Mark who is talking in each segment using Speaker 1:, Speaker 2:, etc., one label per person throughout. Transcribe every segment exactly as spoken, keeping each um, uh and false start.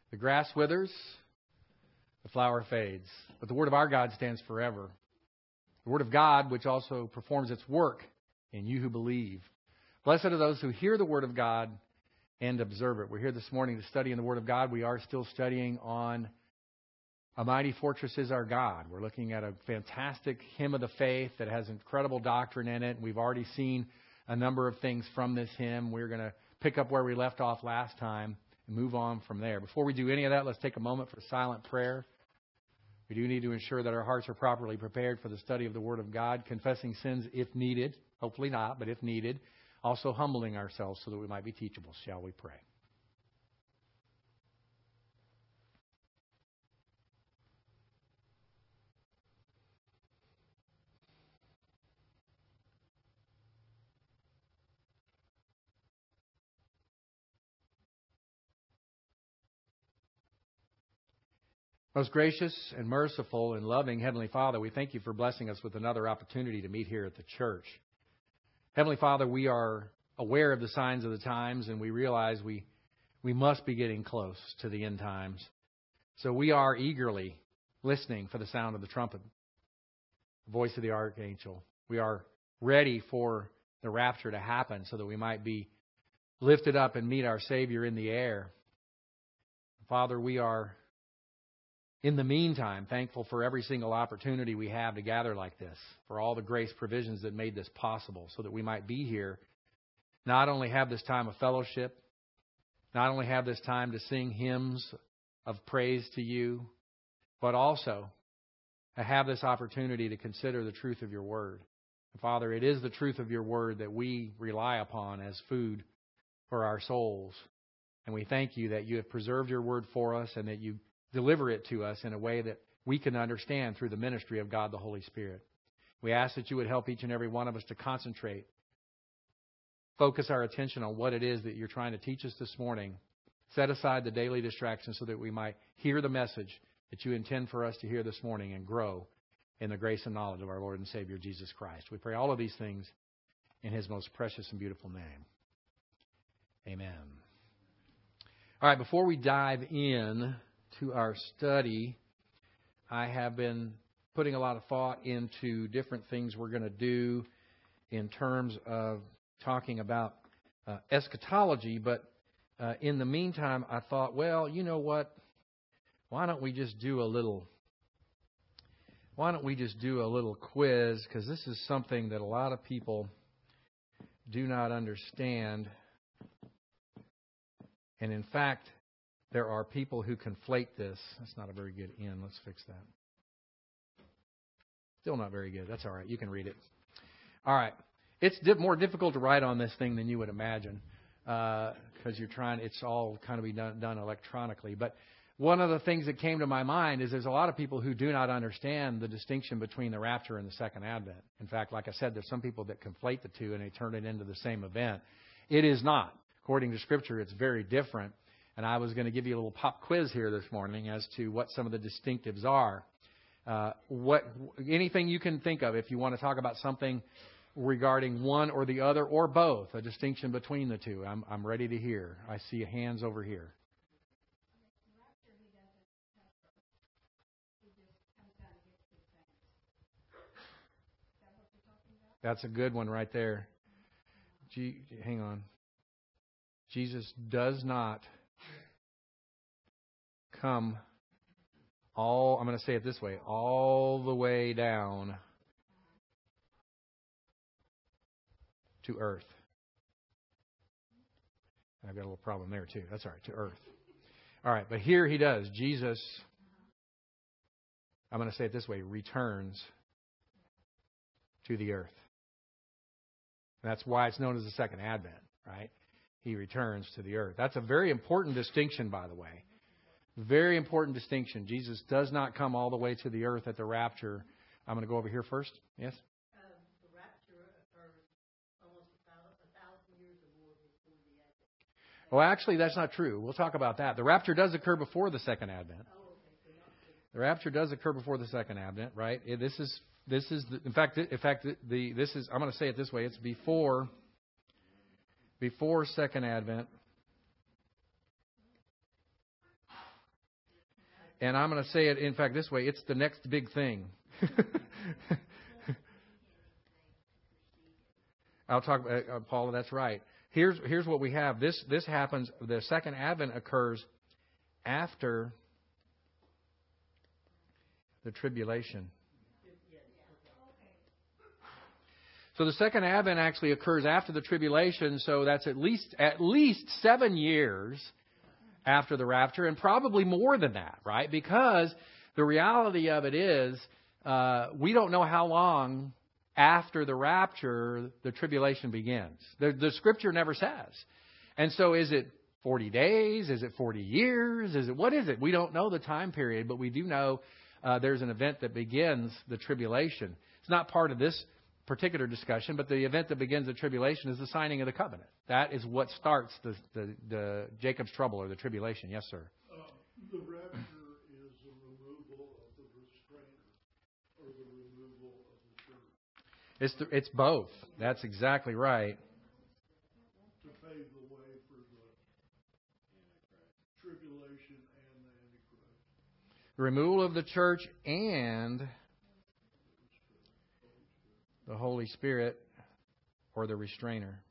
Speaker 1: The grass withers, the flower fades, but the word of our God stands forever. The word of God, which also performs its work in you who believe. Blessed are those who hear the word of God and observe it. We're here this morning to study in the word of God. We are still studying on A Mighty Fortress is Our God. We're looking at a fantastic hymn of the faith that has incredible doctrine in it. We've already seen a number of things from this hymn. We're going to pick up where we left off last time and move on from there. Before we do any of that, let's take a moment for silent prayer. We do need to ensure that our hearts are properly prepared for the study of the Word of God, confessing sins if needed, hopefully not, but if needed, also humbling ourselves so that we might be teachable. Shall we pray? Most gracious and merciful and loving Heavenly Father, we thank you for blessing us with another opportunity to meet here at the church. Heavenly Father, we are aware of the signs of the times, and we realize we, we must be getting close to the end times. So we are eagerly listening for the sound of the trumpet, the voice of the archangel. We are ready for the rapture to happen so that we might be lifted up and meet our Savior in the air. Father, we are in the meantime, thankful for every single opportunity we have to gather like this, for all the grace provisions that made this possible, so that we might be here, not only have this time of fellowship, not only have this time to sing hymns of praise to you, but also have this opportunity to consider the truth of your word. Father, it is the truth of your word that we rely upon as food for our souls. And we thank you that you have preserved your word for us and that you deliver it to us in a way that we can understand through the ministry of God the Holy Spirit. We ask that you would help each and every one of us to concentrate, focus our attention on what it is that you're trying to teach us this morning, set aside the daily distractions so that we might hear the message that you intend for us to hear this morning and grow in the grace and knowledge of our Lord and Savior Jesus Christ. We pray all of these things in His most precious and beautiful name. Amen. All right, before we dive in to our study, I have been putting a lot of thought into different things we're going to do in terms of talking about uh, eschatology. But uh, in the meantime, I thought, well, you know what? Why don't we just do a little? Why don't we just do a little quiz? Because this is something that a lot of people do not understand, and in fact, there are people who conflate this. That's not a very good in. Let's fix that. Still not very good. That's all right. You can read it. All right. It's di- more difficult to write on this thing than you would imagine because uh, you're trying. It's all kind of be done, done electronically. But one of the things that came to my mind is there's a lot of people who do not understand the distinction between the rapture and the second advent. In fact, like I said, there's some people that conflate the two and they turn it into the same event. It is not. According to Scripture, it's very different. And I was going to give you a little pop quiz here this morning as to what some of the distinctives are. Uh, what anything you can think of if you want to talk about something regarding one or the other or both, a distinction between the two. I'm, I'm ready to hear. I see hands over here. That's a good one right there. G- hang on. Jesus does not come all, I'm going to say it this way, all the way down to earth. I've got a little problem there too. That's all right, to earth. All right, but here he does. Jesus, I'm going to say it this way, returns to the earth. That's why it's known as the second advent, right? He returns to the earth. That's a very important distinction, by the way. Very important distinction. Jesus does not come all the way to the earth at the rapture. I'm going to go over here first. Yes?
Speaker 2: Um, the rapture occurs almost a thousand years or more before the advent.
Speaker 1: Well, actually, that's not true. We'll talk about that. The rapture does occur before the second advent.
Speaker 2: Oh, okay. So not true.
Speaker 1: The rapture does occur before the second advent, right? This is this is the, in fact in fact the this is I'm going to say it this way. It's before before second advent. And I'm going to say it, in fact, this way. It's the next big thing. I'll talk about uh, Paula. That's right. Here's here's what we have. This this happens. The second advent occurs after the tribulation. So the second advent actually occurs after the tribulation. So that's at least at least seven years after the rapture, and probably more than that, right? Because the reality of it is, uh, we don't know how long after the rapture the tribulation begins. The, the Scripture never says. And so is it forty days? Is it forty years? Is it what is it? We don't know the time period, but we do know uh, there's an event that begins the tribulation. It's not part of this particular discussion, but the event that begins the tribulation is the signing of the covenant. That is what starts the, the, the Jacob's trouble or the tribulation. Yes, sir.
Speaker 3: Um, the rapture is the removal of the restrainer or the removal of the church.
Speaker 1: It's the, it's both. That's exactly right.
Speaker 3: To pave the way for the tribulation and the Antichrist.
Speaker 1: The removal of the church and the Holy Spirit or the restrainer.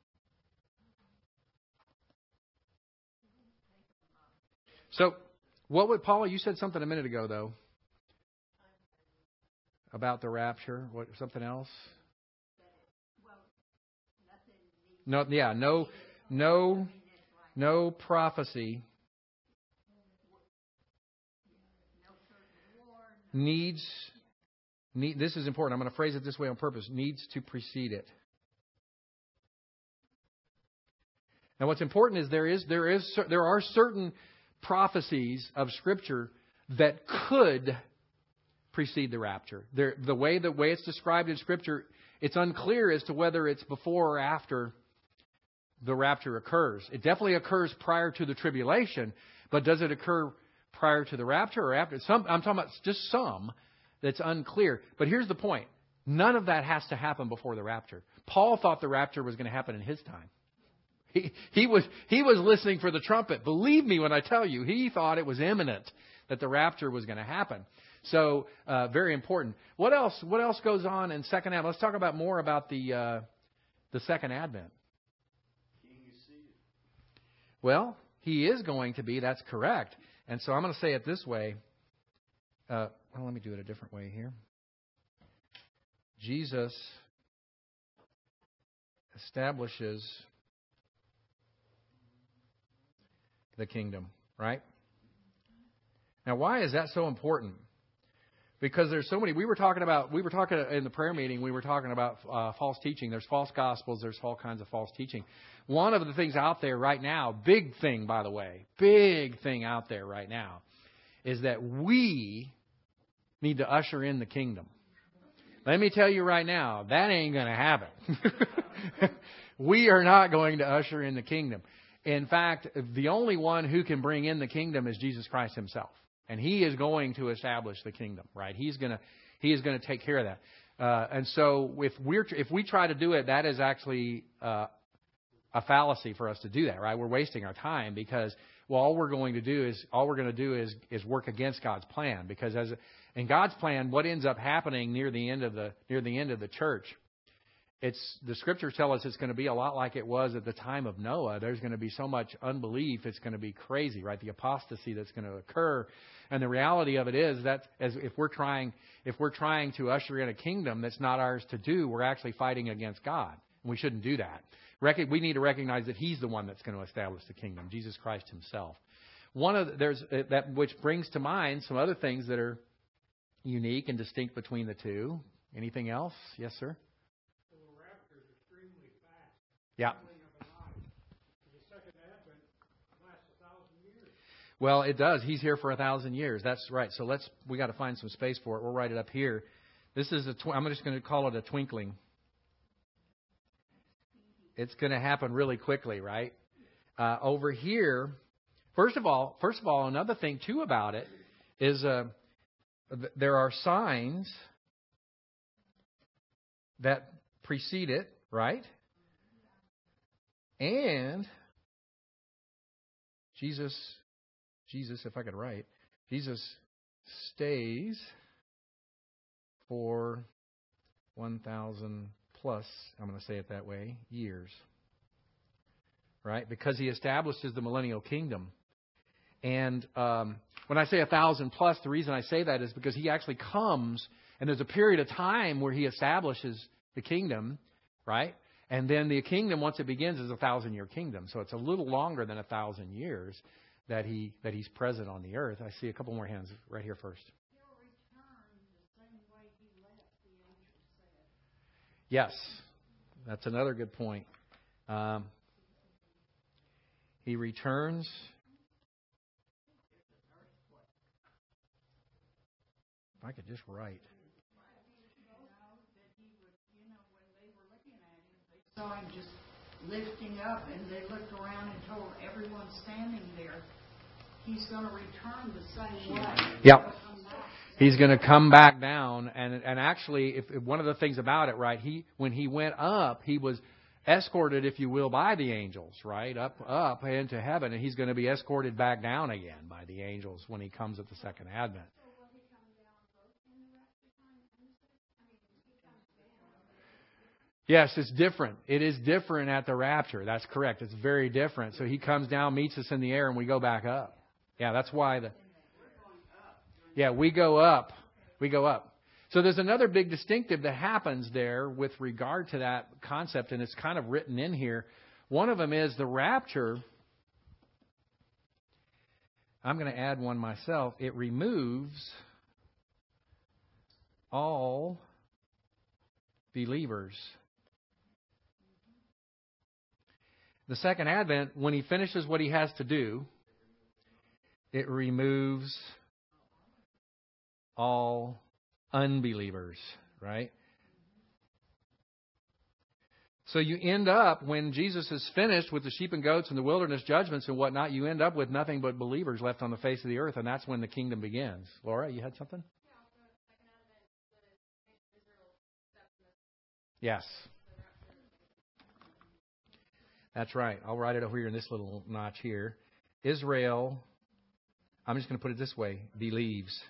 Speaker 1: So, what would Paula? You said something a minute ago, though, about the rapture. What? Something else? No. Yeah. No. No. No prophecy needs. Need, this is important. I'm going to phrase it this way on purpose. Needs to precede it. Now, what's important is there is there is there are certain prophecies of Scripture that could precede the rapture. There, the way the way it's described in Scripture, it's unclear as to whether it's before or after the rapture occurs. It definitely occurs prior to the tribulation, but does it occur prior to the rapture or after? Some I'm talking about just some. That's unclear. But here's the point. None of that has to happen before the rapture. Paul thought the rapture was going to happen in his time. He, he was he was listening for the trumpet. Believe me when I tell you, he thought it was imminent that the rapture was going to happen. So, uh, very important. What else? What else goes on in second advent? Let's talk about more about the uh, the second advent.
Speaker 3: King is seated.
Speaker 1: Well, he is going to be. That's correct. And so I'm going to say it this way. Uh, well, let me do it a different way here. Jesus establishes the kingdom, right? Now, why is that so important? Because there's so many. We were talking about. We were talking in the prayer meeting. We were talking about uh, false teaching. There's false gospels. There's all kinds of false teaching. One of the things out there right now, big thing by the way, big thing out there right now, is that we need to usher in the kingdom. Let me tell you right now, that ain't going to happen. We are not going to usher in the kingdom. In fact, the only one who can bring in the kingdom is Jesus Christ Himself, and He is going to establish the kingdom. Right? He's going to He is going to take care of that. Uh, and so, if we're if we try to do it, that is actually uh, a fallacy for us to do that. Right? We're wasting our time because well, all we're going to do is all we're going to do is is work against God's plan. Because as in God's plan, what ends up happening near the end of the near the end of the church, it's the Scriptures tell us it's going to be a lot like it was at the time of Noah. There's going to be so much unbelief, it's going to be crazy, right? The apostasy that's going to occur, and the reality of it is that as if we're trying if we're trying to usher in a kingdom that's not ours to do, we're actually fighting against God, and we shouldn't do that. We need to recognize that He's the one that's going to establish the kingdom, Jesus Christ Himself. One of the, there's that which brings to mind some other things that are unique and distinct between the two. Anything else? Yes, sir.
Speaker 3: Well, the rapture is extremely fast.
Speaker 1: Yeah.
Speaker 3: The second advent lasts a thousand years.
Speaker 1: Well, it does. He's here for a thousand years. That's right. So let's we got to find some space for it. We'll write it up here. This is a. Tw- I'm just going to call it a twinkling. It's going to happen really quickly, right? Uh, over here, first of all, first of all, another thing too about it is uh, th- there are signs that precede it, right? And Jesus, Jesus, if I could write, Jesus stays for one thousand plus, I'm going to say it that way, years. Right? Because he establishes the millennial kingdom. And um, when I say a thousand plus, the reason I say that is because he actually comes, and there's a period of time where he establishes the kingdom, right? And then the kingdom, once it begins, is a thousand-year kingdom. So it's a little longer than a thousand years that he that he's present on the earth. I see a couple more hands right here first.
Speaker 2: He'll return the same way he left, the angel said.
Speaker 1: Yes, that's another good point. Um, he returns. If I could just write.
Speaker 2: Saw him just lifting up, and they looked around and told everyone standing there, he's going to return the same way.
Speaker 1: Yep. He's going to come back down, and and actually, if, if one of the things about it, right, he when he went up, he was escorted, if you will, by the angels, right, up up into heaven, and he's going to be escorted back down again by the angels when he comes at the second advent. Yes, it's different. It is different at the rapture. That's correct. It's very different. So he comes down, meets us in the air, and we go back up. Yeah, that's why the. Yeah, we go up. We go up. So there's another big distinctive that happens there with regard to that concept, and it's kind of written in here. One of them is the rapture. I'm going to add one myself. It removes all believers. The second advent, when he finishes what he has to do, it removes all unbelievers, right? So you end up, when Jesus is finished with the sheep and goats and the wilderness judgments and whatnot, you end up with nothing but believers left on the face of the earth, and that's when the kingdom begins. Laura, you had something? Yes. That's right. I'll write it over here in this little notch here. Israel, I'm just going to put it this way, believes.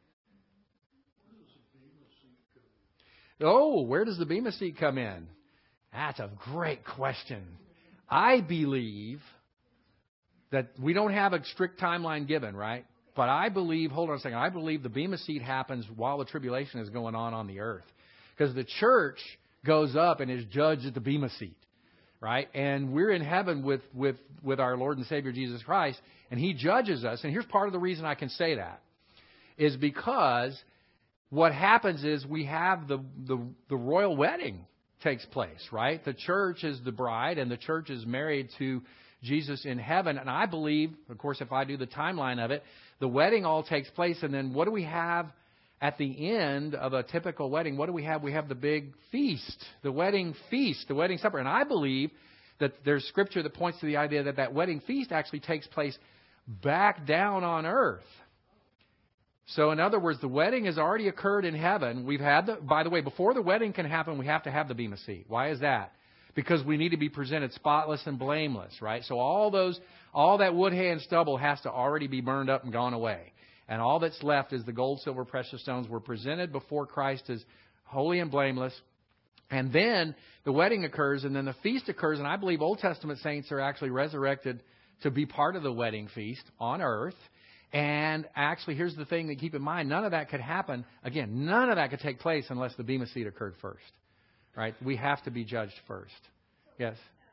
Speaker 1: Oh, where does the Bema seat come in? That's a great question. I believe that we don't have a strict timeline given, right? But I believe, hold on a second, I believe the Bema seat happens while the tribulation is going on on the earth. Because the church goes up and is judged at the Bema seat, right? And we're in heaven with, with, with our Lord and Savior Jesus Christ, and He judges us. And here's part of the reason I can say that, is because what happens is we have the, the, the royal wedding takes place, right? The church is the bride, and the church is married to Jesus in heaven. And I believe, of course, if I do the timeline of it, the wedding all takes place, and then what do we have at the end of a typical wedding? What do we have? We have the big feast, the wedding feast, the wedding supper. And I believe that there's scripture that points to the idea that that wedding feast actually takes place back down on earth. So in other words, the wedding has already occurred in heaven. We've had the, by the way, before the wedding can happen, we have to have the Bema seat. Why is that? Because we need to be presented spotless and blameless, right? So all those, all that wood, hay, and stubble has to already be burned up and gone away. And all that's left is the gold, silver, precious stones were presented before Christ as holy and blameless. And then the wedding occurs, and then the feast occurs. And I believe Old Testament saints are actually resurrected to be part of the wedding feast on earth. And actually, here's the thing that keep in mind. None of that could happen. Again, none of that could take place unless the Bema seat occurred first. Right? We have to be judged first. Yes?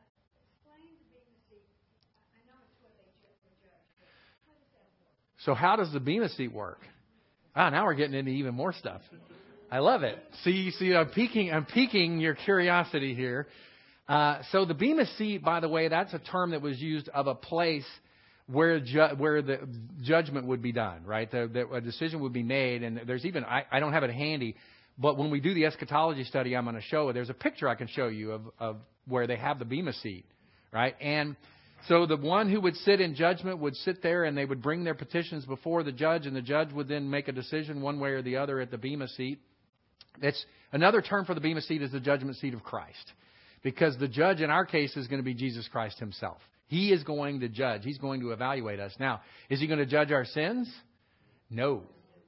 Speaker 1: So how does the Bema seat work? Ah, now we're getting into even more stuff. I love it. See, see, I'm piquing, I'm piquing your curiosity here. Uh, so the Bema seat, by the way, that's a term that was used of a place where ju- where the judgment would be done, right? The, the, a decision would be made, and there's even, I, I don't have it handy, but when we do the eschatology study, I'm going to show it. There's a picture I can show you of, of where they have the Bema seat, right? And so the one who would sit in judgment would sit there, and they would bring their petitions before the judge, and the judge would then make a decision one way or the other at the Bema seat. That's another term for the Bema seat is the judgment seat of Christ, because the judge in our case is going to be Jesus Christ Himself. He is going to judge. He's going to evaluate us. Now, is He going to judge our sins? No.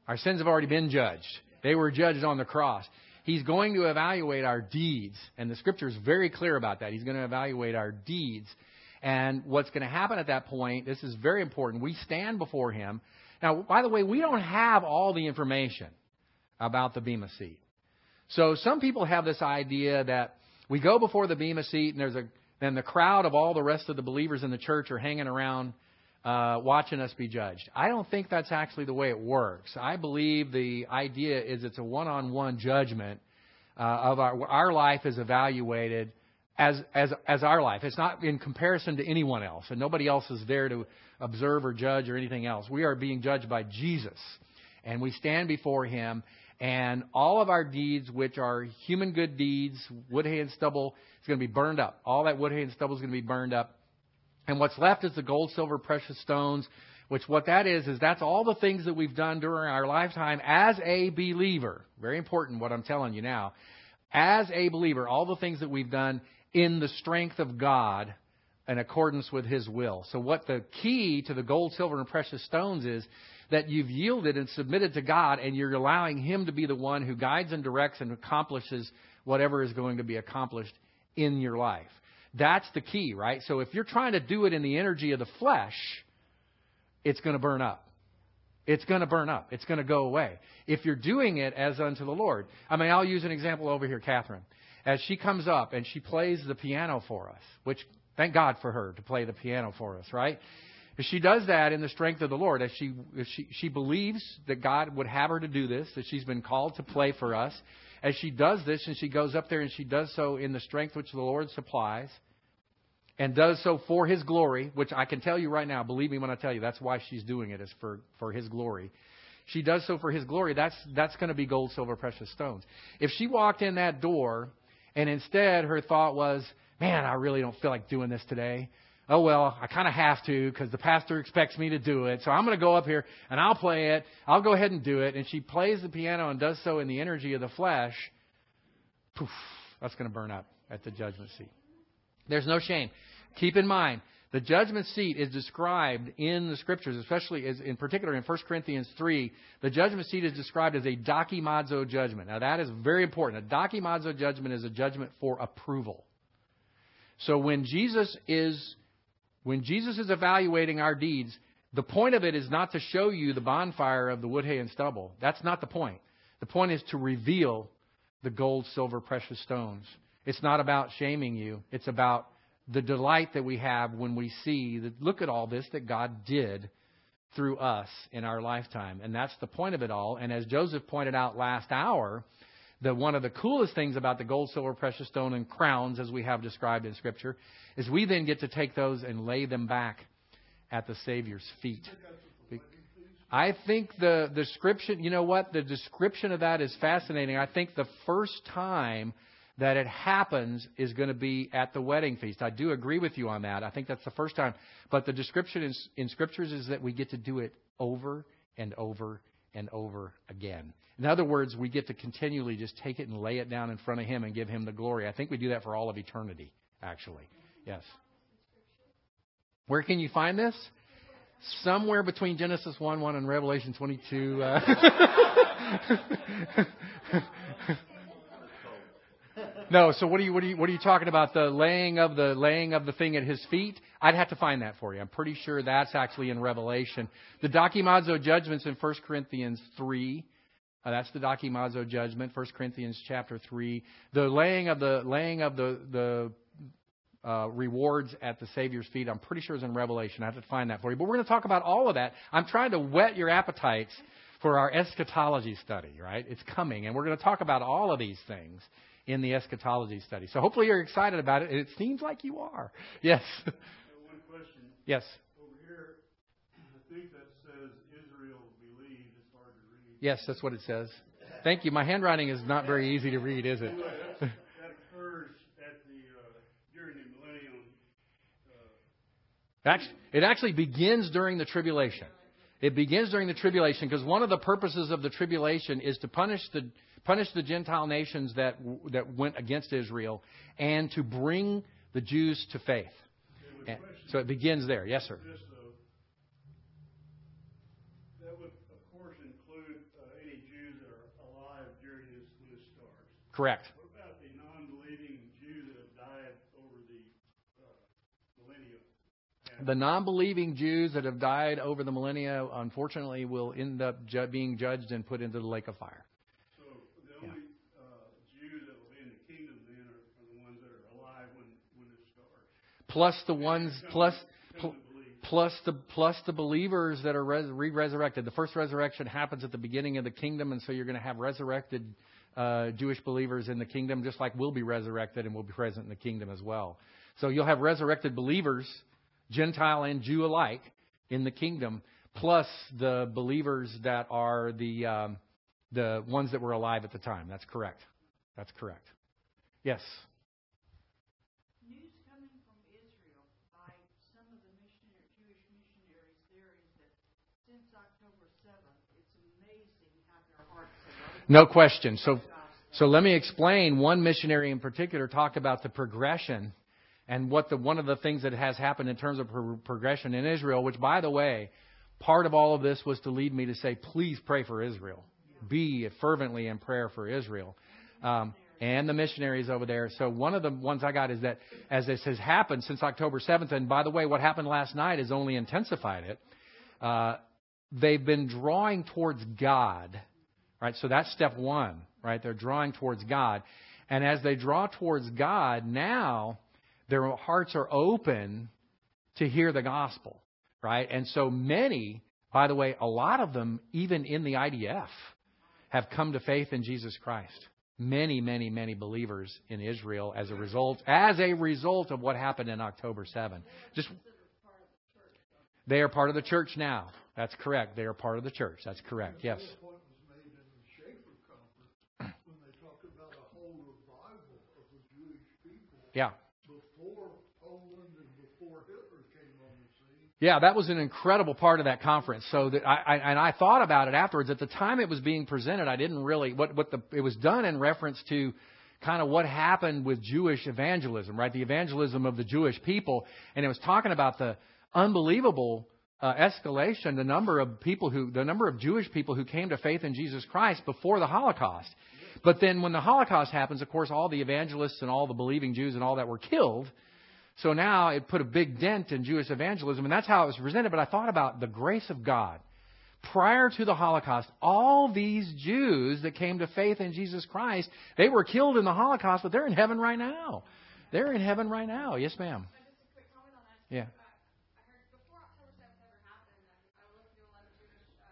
Speaker 1: Our sins have already been judged. They were judged on the cross. He's going to evaluate our deeds. And the Scripture is very clear about that. He's going to evaluate our deeds. And what's going to happen at that point, this is very important, we stand before Him. Now, by the way, we don't have all the information about the Bema seat. So some people have this idea that we go before the Bema seat and there's a then the crowd of all the rest of the believers in the church are hanging around uh, watching us be judged. I don't think that's actually the way it works. I believe the idea is it's a one-on-one judgment uh, of our our life is evaluated as as as our life. It's not in comparison to anyone else, and nobody else is there to observe or judge or anything else. We are being judged by Jesus, and we stand before Him. And all of our deeds, which are human good deeds, wood, hay, and stubble, is going to be burned up. All that wood, hay, and stubble is going to be burned up. And what's left is the gold, silver, precious stones, which what that is, is that's all the things that we've done during our lifetime as a believer. Very important what I'm telling you now. As a believer, all the things that we've done in the strength of God in accordance with His will. So what the key to the gold, silver, and precious stones is, that you've yielded and submitted to God, and you're allowing Him to be the one who guides and directs and accomplishes whatever is going to be accomplished in your life. That's the key, right? So if you're trying to do it in the energy of the flesh, it's going to burn up. It's going to burn up. It's going to go away. If you're doing it as unto the Lord. I mean, I'll use an example over here, Catherine. As she comes up and she plays the piano for us, which thank God for her to play the piano for us, right? She does that in the strength of the Lord. As she, as she she believes that God would have her to do this, that she's been called to play for us. As she does this, and she goes up there and she does so in the strength which the Lord supplies, and does so for His glory, which I can tell you right now, believe me when I tell you, that's why she's doing it, is for, for His glory. She does so for His glory. That's that's going to be gold, silver, precious stones. If she walked in that door, and instead her thought was, man, I really don't feel like doing this today. Oh, well, I kind of have to because the pastor expects me to do it. So I'm going to go up here and I'll play it. I'll go ahead and do it. And she plays the piano and does so in the energy of the flesh. Poof, that's going to burn up at the judgment seat. There's no shame. Keep in mind, the judgment seat is described in the Scriptures, especially as in particular in First Corinthians three. The judgment seat is described as a dokimazo judgment. Now, that is very important. A dokimazo judgment is a judgment for approval. So when Jesus is When Jesus is evaluating our deeds, the point of it is not to show you the bonfire of the wood, hay, and stubble. That's not the point. The point is to reveal the gold, silver, precious stones. It's not about shaming you. It's about the delight that we have when we see that, look at all this that God did through us in our lifetime. And that's the point of it all. And as Joseph pointed out last hour, the one of the coolest things about the gold, silver, precious stone, and crowns, as we have described in Scripture, is we then get to take those and lay them back at the Savior's feet. I think the description, you know what? The description of that is fascinating. I think the first time that it happens is going to be at the wedding feast. I do agree with you on that. I think that's the first time. But the description in, in Scriptures is that we get to do it over and over and over again. In other words, we get to continually just take it and lay it down in front of Him and give Him the glory. I think we do that for all of eternity, actually. Yes. Where can you find this? Somewhere between Genesis one one and Revelation twenty-two. Uh, no. So what are you what are you what are you talking about? The laying of the laying of the thing at His feet? I'd have to find that for you. I'm pretty sure that's actually in Revelation. The dokimazo judgments in First Corinthians three. Uh, that's the dokimazo judgment, First Corinthians chapter three. The laying of the laying of the the uh, rewards at the Savior's feet, I'm pretty sure is in Revelation. I have to find that for you. But we're going to talk about all of that. I'm trying to whet your appetites for our eschatology study, right? It's coming, and we're going to talk about all of these things in the eschatology study. So hopefully you're excited about it. It seems like you are. Yes.
Speaker 3: Uh, one question.
Speaker 1: Yes.
Speaker 3: Over here, I think that says Israel believed. It's hard to read.
Speaker 1: Yes, that's what it says. Thank you. My handwriting is not very easy to read, is it?
Speaker 3: Anyway, that occurs at the uh, during the millennium. Uh,
Speaker 1: Actually, it actually begins during the tribulation. It begins during the tribulation because one of the purposes of the tribulation is to punish the punish the Gentile nations that that went against Israel and to bring the Jews to faith. And so it begins there. Yes, sir.
Speaker 3: This, uh, that would, of course, include uh, any Jews that are alive during this, this stars.
Speaker 1: Correct.
Speaker 3: What about the non-believing Jews that have died over the uh, millennium? And
Speaker 1: The non-believing Jews that have died over the millennia, unfortunately, will end up ju- being judged and put into the lake of fire.
Speaker 3: so the only uh, Jews that will be in the kingdom then are, are the ones that are alive when, when it starts.
Speaker 1: Plus the ones,
Speaker 3: Come
Speaker 1: plus
Speaker 3: to-
Speaker 1: pl-
Speaker 3: come to believe.
Speaker 1: plus the plus the believers that are res- re-resurrected. The first resurrection happens at the beginning of the kingdom, and so you're going to have resurrected uh, Jewish believers in the kingdom, just like we'll be resurrected and we'll be present in the kingdom as well. So you'll have resurrected believers, Gentile and Jew alike, in the kingdom, plus the believers that are the um, the ones that were alive at the time. That's correct. That's correct. Yes.
Speaker 2: News coming from Israel by some of the missionary, Jewish missionaries there is that since October seventh, it's amazing how their hearts have opened.
Speaker 1: No question. So,
Speaker 2: to the gospel.
Speaker 1: so let me explain. One missionary in particular talked about the progression and what the one of the things that has happened in terms of pro- progression in Israel, which, by the way, part of all of this was to lead me to say, please pray for Israel. Be fervently in prayer for Israel. Um, and the missionaries over there. So one of the ones I got is that as this has happened since October seventh, and by the way, what happened last night has only intensified it. Uh, they've been drawing towards God, right? So that's step one, right? They're drawing towards God. And as they draw towards God, now their hearts are open to hear the gospel, right? And so many, by the way, a lot of them, even in the I D F, have come to faith in Jesus Christ. Many, many, many believers in Israel as a result, as a result of what happened in October seventh. Just they are part of the church now. That's correct. They are part of the church. That's correct. Yes.
Speaker 3: The point was made in the Schaefer conference when they talked about a whole revival of the Jewish people
Speaker 1: Yeah.
Speaker 3: before Poland and before Hitler came on the scene.
Speaker 1: Yeah, that was an incredible part of that conference. So that I, I and I thought about it afterwards. At the time it was being presented, I didn't really what what the it was done in reference to kind of what happened with Jewish evangelism, right? The evangelism of the Jewish people, and it was talking about the unbelievable uh, escalation, the number of people who, the number of Jewish people who came to faith in Jesus Christ before the Holocaust. But then when the Holocaust happens, of course, all the evangelists and all the believing Jews and all that were killed. So now it put a big dent in Jewish evangelism, and that's how it was presented. But I thought about the grace of God. Prior to the Holocaust, all these Jews that came to faith in Jesus Christ, they were killed in the Holocaust, but they're in heaven right now. They're in heaven right now. Yes, ma'am.
Speaker 4: Uh, just a quick comment on that.
Speaker 1: Yeah.
Speaker 4: Uh, I heard before October seventh ever happened, um, I looked through a lot of Jewish uh,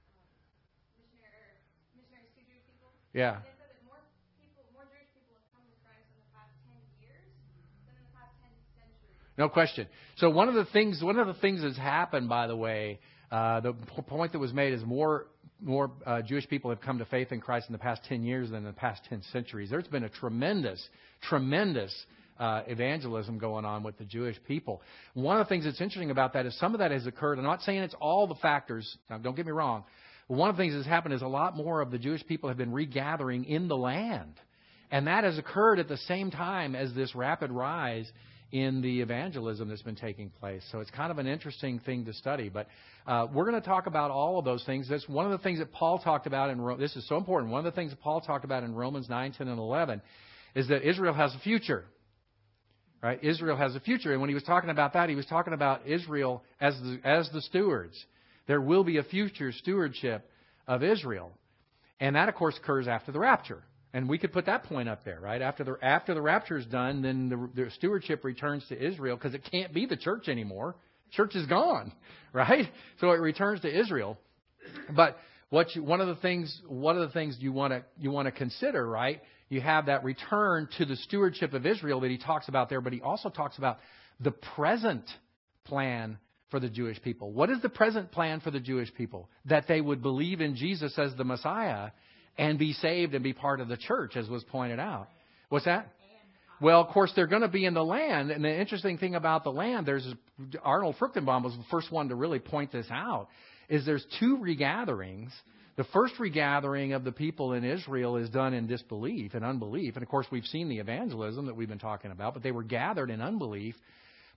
Speaker 4: um, missionary, missionaries to Jewish people.
Speaker 1: Yeah.
Speaker 4: They said that more people, more Jewish people have come to Christ in the past ten years than in the past ten centuries.
Speaker 1: No question. So one of the things, one of the things that's happened, by the way, uh, the p- point that was made is more more uh, Jewish people have come to faith in Christ in the past ten years than in the past ten centuries. There's been a tremendous, tremendous uh, evangelism going on with the Jewish people. One of the things that's interesting about that is some of that has occurred. I'm not saying it's all the factors. Now, don't get me wrong. But one of the things that's happened is a lot more of the Jewish people have been regathering in the land. And that has occurred at the same time as this rapid rise in the evangelism that's been taking place. So it's kind of an interesting thing to study. But uh, we're going to talk about all of those things. That's one of the things that Paul talked about in Ro- this is so important. One of the things that Paul talked about in Romans nine, ten, and eleven is that Israel has a future. Right? Israel has a future. And when he was talking about that, he was talking about Israel as the, as the stewards. There will be a future stewardship of Israel. And that, of course, occurs after the rapture. And we could put that point up there, right? After the after the rapture is done, then the, the stewardship returns to Israel because it can't be the church anymore. Church is gone, right? So it returns to Israel. But what you, one of the things one of the things you want to you want to consider, right? You have that return to the stewardship of Israel that he talks about there, but he also talks about the present plan for the Jewish people. What is the present plan for the Jewish people? That they would believe in Jesus as the Messiah and be saved and be part of the church, as was pointed out. What's that? Well, of course, they're going to be in the land. And the interesting thing about the land, there's Arnold Fruchtenbaum was the first one to really point this out, is there's two regatherings. The first regathering of the people in Israel is done in disbelief and unbelief. And, of course, we've seen the evangelism that we've been talking about, but they were gathered in unbelief.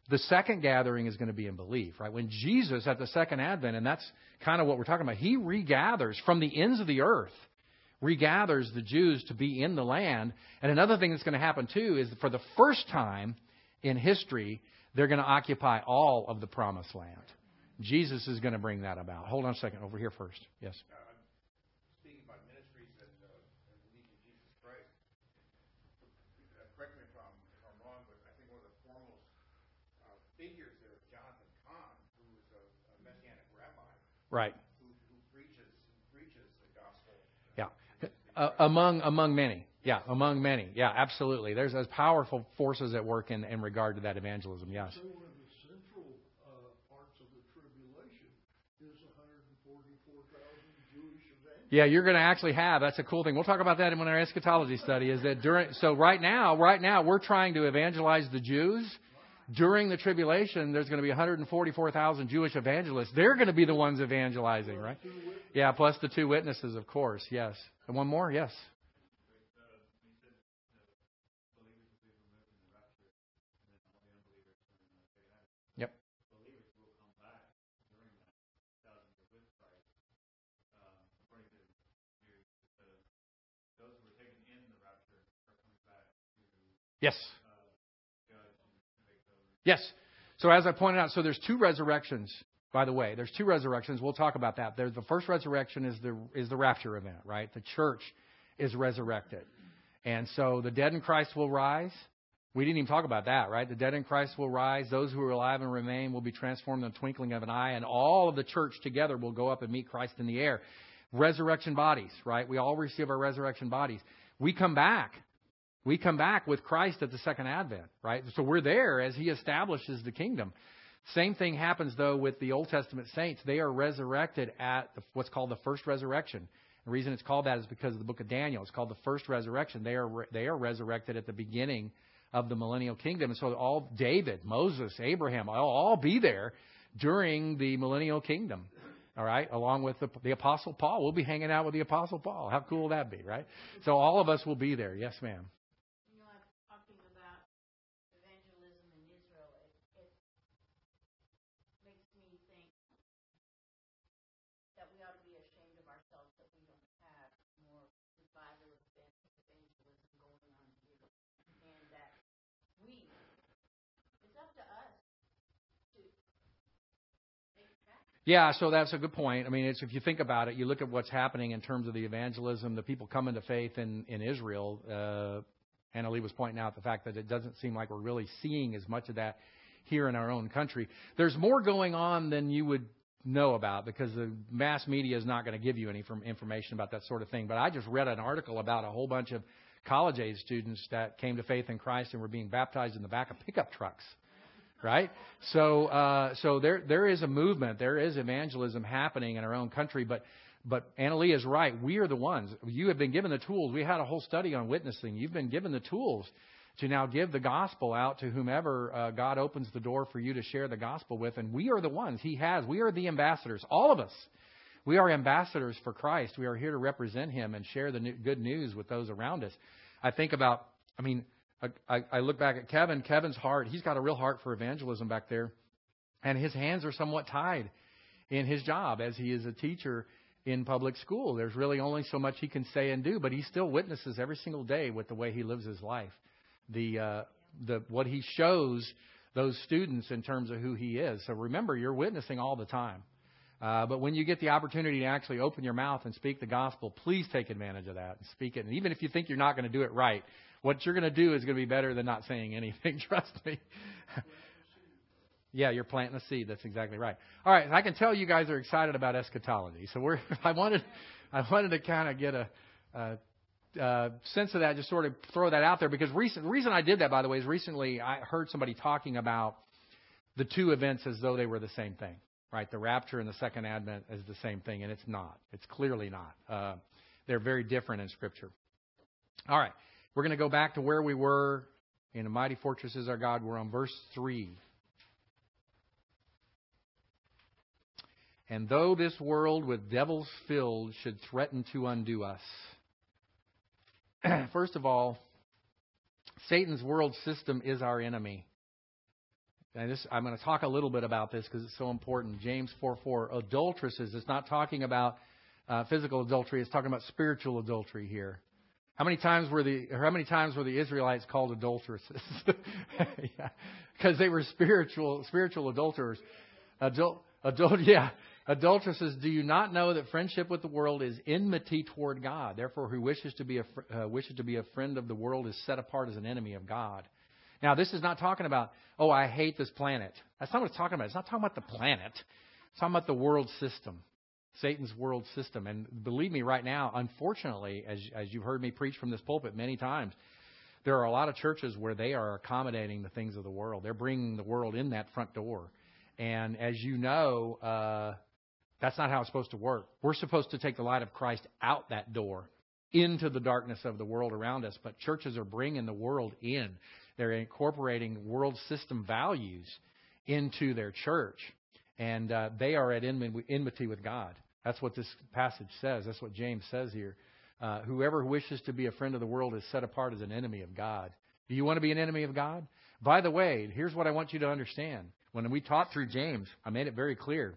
Speaker 1: The second gathering is going to be in belief, right? When Jesus at the second advent, and that's kind of what we're talking about, he regathers from the ends of the earth, regathers the Jews to be in the land. And another thing that's going to happen too is for the first time in history, they're going to occupy all of the promised land. Jesus is going to bring that about. Hold on a second. Over here first. Yes.
Speaker 5: Uh, speaking about ministries and, uh, and belief in Jesus Christ, uh, correct me if I'm, if I'm wrong, but I think one of the foremost uh, figures there is Jonathan Cahn, who is a, a Messianic rabbi.
Speaker 1: Right.
Speaker 5: Who, who preaches who preaches the gospel.
Speaker 1: Yeah. Uh, among among many. Yeah, among many. Yeah, absolutely. There's those powerful forces at work in, in regard to that evangelism. Yes.
Speaker 3: So in the central uh, parts of the tribulation is one hundred forty-four thousand Jewish evangelists.
Speaker 1: Yeah, you're going to actually have. That's a cool thing. We'll talk about that in our eschatology study. Is that during? So right now, right now, we're trying to evangelize the Jews. During the tribulation, there's going to be one hundred forty-four thousand Jewish evangelists. They're going to be the ones evangelizing, right? Yeah, plus the two witnesses, of course. Yes. And one more. Yes. Yep. Yes. Yes. So as I pointed out, so there's two resurrections, by the way. There's two resurrections. We'll talk about that. There's the first resurrection is the is the rapture event, right? The church is resurrected. And so the dead in Christ will rise. We didn't even talk about that, right? The dead in Christ will rise. Those who are alive and remain will be transformed in the twinkling of an eye. And all of the church together will go up and meet Christ in the air. Resurrection bodies, right? We all receive our resurrection bodies. We come back. We come back with Christ at the second advent, right? So we're there as he establishes the kingdom. Same thing happens, though, with the Old Testament saints. They are resurrected at the, what's called the first resurrection. The reason it's called that is because of the book of Daniel. It's called the first resurrection. They are they are resurrected at the beginning of the millennial kingdom. And so all David, Moses, Abraham, I'll all be there during the millennial kingdom. All right, along with the, the Apostle Paul. We'll be hanging out with the Apostle Paul. How cool will that be, right? So all of us will be there. Yes, ma'am.
Speaker 2: You know, I'm talking about evangelism in Israel. It, it makes me think that we ought to be ashamed of ourselves that we don't have more revival evangelism going on here. And that we, it's up to us to make it happen.
Speaker 1: Yeah, so that's a good point. I mean, it's, if you think about it, you look at what's happening in terms of the evangelism, the people coming to faith in, in Israel. Uh, Anna Lee was pointing out the fact that it doesn't seem like we're really seeing as much of that here in our own country. There's more going on than you would know about because the mass media is not going to give you any information about that sort of thing. But I just read an article about a whole bunch of college-age students that came to faith in Christ and were being baptized in the back of pickup trucks. Right? So uh, so there there is a movement. There is evangelism happening in our own country. But but Anna Lee is right. We are the ones. You have been given the tools. We had a whole study on witnessing. You've been given the tools to now give the gospel out to whomever uh, God opens the door for you to share the gospel with. And we are the ones. He has. We are the ambassadors. All of us. We are ambassadors for Christ. We are here to represent him and share the new, good news with those around us. I think about, I mean, I, I look back at Kevin. Kevin's heart, he's got a real heart for evangelism back there. And his hands are somewhat tied in his job as he is a teacher in public school. There's really only so much he can say and do, but he still witnesses every single day with the way he lives his life. The uh, the what he shows those students in terms of who he is. So remember, you're witnessing all the time. Uh, but when you get the opportunity to actually open your mouth and speak the gospel, please take advantage of that and speak it. And even if you think you're not going to do it right, what you're going to do is going to be better than not saying anything. Trust me. Yeah, you're planting a seed. That's exactly right. All right, I can tell you guys are excited about eschatology. So we're. I wanted, I wanted to kind of get a, a, a sense of that, just sort of throw that out there because recent, the reason I did that, by the way, is recently I heard somebody talking about the two events as though they were the same thing. Right, the rapture and the second advent is the same thing, and it's not. It's clearly not. Uh, they're very different in Scripture. All right, we're going to go back to where we were in A Mighty Fortress Is Our God. We're on verse three. And though this world with devils filled should threaten to undo us. First of all, Satan's world system is our enemy. and this, I'm going to talk a little bit about this because it's so important. James four four, adulteresses. It's not talking about uh, physical adultery. It's talking about spiritual adultery here. How many times were the how many times were the Israelites called adulteresses? yeah, because they were spiritual spiritual adulterers. Adult, adult, yeah, adulteresses. Do you not know that friendship with the world is enmity toward God? Therefore, who wishes to be a uh, wishes to be a friend of the world is set apart as an enemy of God. Now, this is not talking about, oh, I hate this planet. That's not what it's talking about. It's not talking about the planet. It's talking about the world system, Satan's world system. And believe me, right now, unfortunately, as as you've heard me preach from this pulpit many times, there are a lot of churches where they are accommodating the things of the world. They're bringing the world in that front door. And as you know, uh, that's not how it's supposed to work. We're supposed to take the light of Christ out that door into the darkness of the world around us. But churches are bringing the world in. They're incorporating world system values into their church. And uh, they are at enmity with God. That's what this passage says. That's what James says here. Uh, whoever wishes to be a friend of the world is set apart as an enemy of God. Do you want to be an enemy of God? By the way, here's what I want you to understand. When we taught through James, I made it very clear.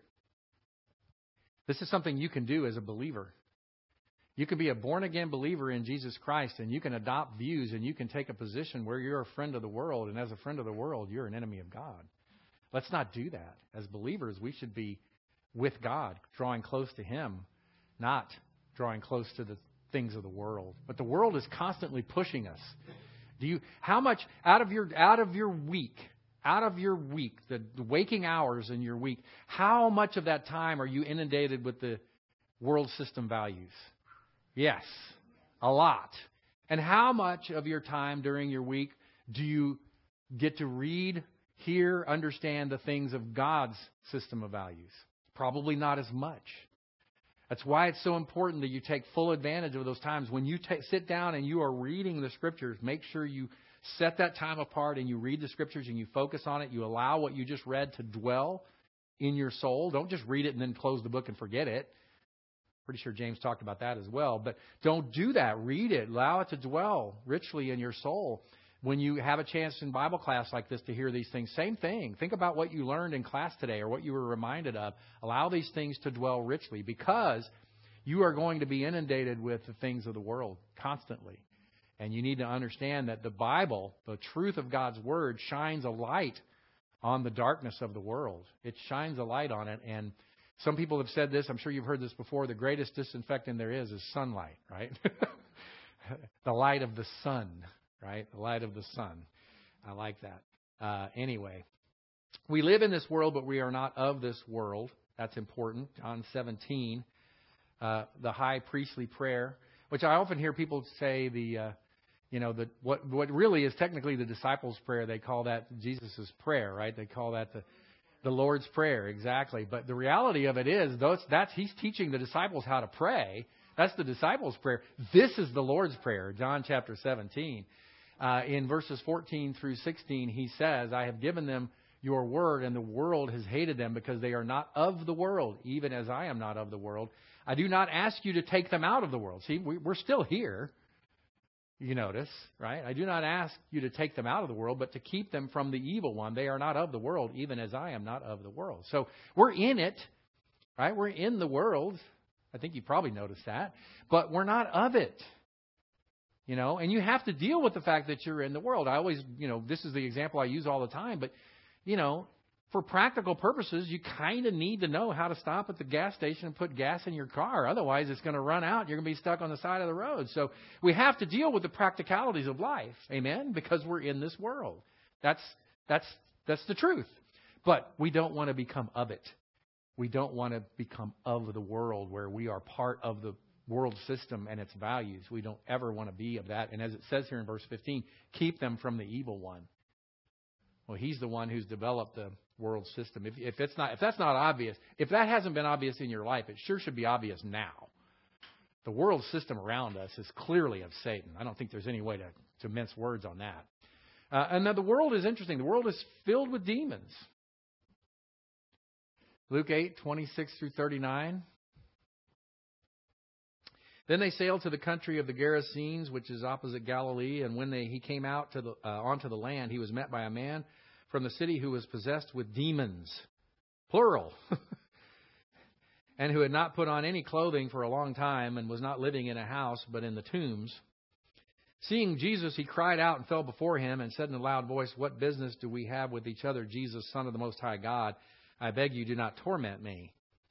Speaker 1: This is something you can do as a believer. You can be a born-again believer in Jesus Christ, and you can adopt views, and you can take a position where you're a friend of the world, and as a friend of the world, you're an enemy of God. Let's not do that. As believers, we should be with God, drawing close to Him, not drawing close to the things of the world. But the world is constantly pushing us. Do you? How much out of your out of your week, out of your week, the, the waking hours in your week, how much of that time are you inundated with the world system values? Yes, a lot. And how much of your time during your week do you get to read, hear, understand the things of God's system of values? Probably not as much. That's why it's so important that you take full advantage of those times. When you ta- sit down and you are reading the Scriptures, make sure you set that time apart and you read the Scriptures and you focus on it. You allow what you just read to dwell in your soul. Don't just read it and then close the book and forget it. Pretty sure James talked about that as well. But don't do that. Read it. Allow it to dwell richly in your soul. When you have a chance in Bible class like this to hear these things, same thing. Think about what you learned in class today or what you were reminded of. Allow these things to dwell richly because you are going to be inundated with the things of the world constantly. And you need to understand that the Bible, the truth of God's Word, shines a light on the darkness of the world. It shines a light on it. And some people have said this. I'm sure you've heard this before. The greatest disinfectant there is is sunlight, right? The light of the sun, right? The light of the sun. I like that. Uh, anyway, we live in this world, but we are not of this world. That's important. John seventeen, uh, the high priestly prayer, which I often hear people say the, uh, you know, the what what really is technically the disciples' prayer. They call that Jesus' prayer, right? They call that the The Lord's Prayer, exactly. But the reality of it is, those, that's He's teaching the disciples how to pray. That's the disciples' prayer. This is the Lord's Prayer, John chapter seventeen. Uh, in verses fourteen through sixteen, He says, I have given them your word, and the world has hated them because they are not of the world, even as I am not of the world. I do not ask you to take them out of the world. See, we, we're still here. You notice, right? I do not ask you to take them out of the world, but to keep them from the evil one. They are not of the world, even as I am not of the world. So we're in it, right? We're in the world. I think you probably noticed that. But we're not of it. You know, and you have to deal with the fact that you're in the world. I always, you know, this is the example I use all the time. But, you know, for practical purposes, you kind of need to know how to stop at the gas station and put gas in your car. Otherwise, it's going to run out. You're going to be stuck on the side of the road. So we have to deal with the practicalities of life. Amen? Because we're in this world. That's that's that's the truth. But we don't want to become of it. We don't want to become of the world where we are part of the world system and its values. We don't ever want to be of that. And as it says here in verse fifteen, keep them from the evil one. Well, he's the one who's developed the world system. If, if it's not, if that's not obvious, if that hasn't been obvious in your life, it sure should be obvious now. The world system around us is clearly of Satan. I don't think there's any way to, to mince words on that. Uh, and now the world is interesting. The world is filled with demons. Luke eight, twenty-six through thirty-nine. Then they sailed to the country of the Gerasenes, which is opposite Galilee. And when they, he came out to the, uh, onto the land, he was met by a man from the city who was possessed with demons, plural, and who had not put on any clothing for a long time and was not living in a house but in the tombs. Seeing Jesus, he cried out and fell before him and said in a loud voice, "What business do we have with each other, Jesus, Son of the Most High God? I beg you, do not torment me."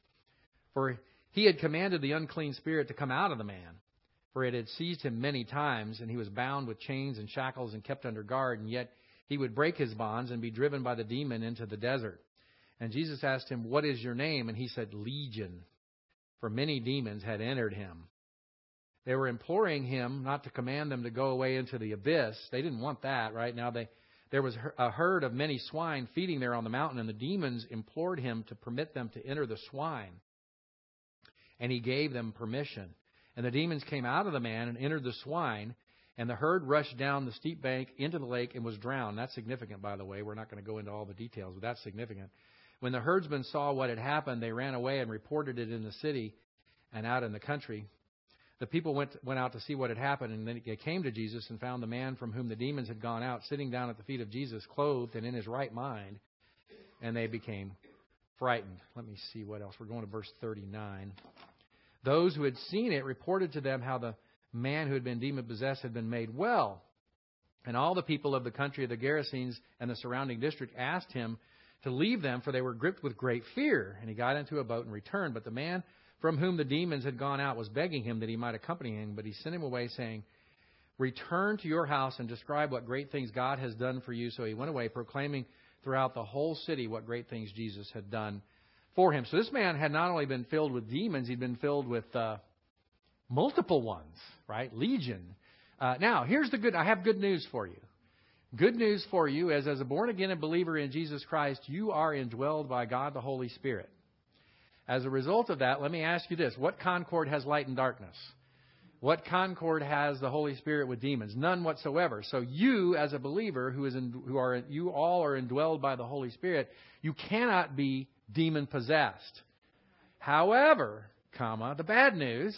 Speaker 1: For he had commanded the unclean spirit to come out of the man. For it had seized him many times, and he was bound with chains and shackles and kept under guard, and yet he would break his bonds and be driven by the demon into the desert. And Jesus asked him, "What is your name?" And he said, "Legion," for many demons had entered him. They were imploring him not to command them to go away into the abyss. They didn't want that, right? Now they, there was a herd of many swine feeding there on the mountain, and the demons implored him to permit them to enter the swine. And he gave them permission. And the demons came out of the man and entered the swine, and the herd rushed down the steep bank into the lake and was drowned. That's significant, by the way. We're not going to go into all the details, but that's significant. When the herdsmen saw what had happened, they ran away and reported it in the city and out in the country. The people went went out to see what had happened, and then they came to Jesus and found the man from whom the demons had gone out sitting down at the feet of Jesus, clothed and in his right mind, and they became frightened. Let me see what else. We're going to verse thirty-nine. Those who had seen it reported to them how the man who had been demon-possessed had been made well. And all the people of the country of the Gerasenes and the surrounding district asked him to leave them, for they were gripped with great fear. And he got into a boat and returned. But the man from whom the demons had gone out was begging him that he might accompany him. But he sent him away, saying, "Return to your house and describe what great things God has done for you." So he went away, proclaiming throughout the whole city what great things Jesus had done for him. So this man had not only been filled with demons, he'd been filled with uh, multiple ones, right? Legion. Uh, now, here's the good. I have good news for you. Good news for you is, as a born-again believer in Jesus Christ, you are indwelled by God the Holy Spirit. As a result of that, let me ask you this. What concord has light and darkness? What concord has the Holy Spirit with demons? None whatsoever. So you, as a believer, who is in, who are you all are indwelled by the Holy Spirit, you cannot be demon-possessed. However, comma, the bad news,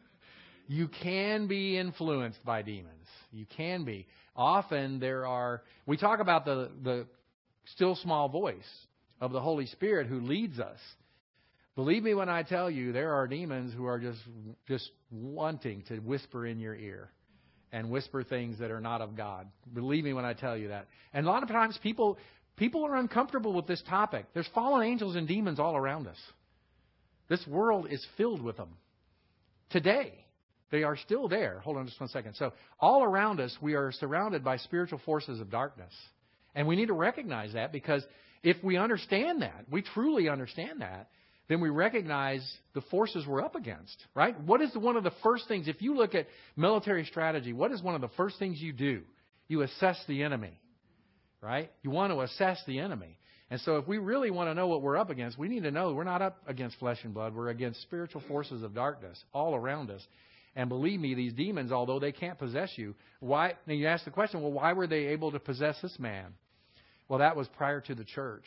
Speaker 1: you can be influenced by demons. You can be. Often there are, we talk about the, the still small voice of the Holy Spirit who leads us. Believe me when I tell you, there are demons who are just just wanting to whisper in your ear and whisper things that are not of God. Believe me when I tell you that. And a lot of times people people are uncomfortable with this topic. There's fallen angels and demons all around us. This world is filled with them. Today, they are still there. Hold on just one second. So all around us, we are surrounded by spiritual forces of darkness. And we need to recognize that, because if we understand that, we truly understand that, then we recognize the forces we're up against, right? What is one of the first things, if you look at military strategy, what is one of the first things you do? You assess the enemy, right? You want to assess the enemy. And so if we really want to know what we're up against, we need to know we're not up against flesh and blood. We're against spiritual forces of darkness all around us. And believe me, these demons, although they can't possess you, why? Now you ask the question, well, why were they able to possess this man? Well, that was prior to the church.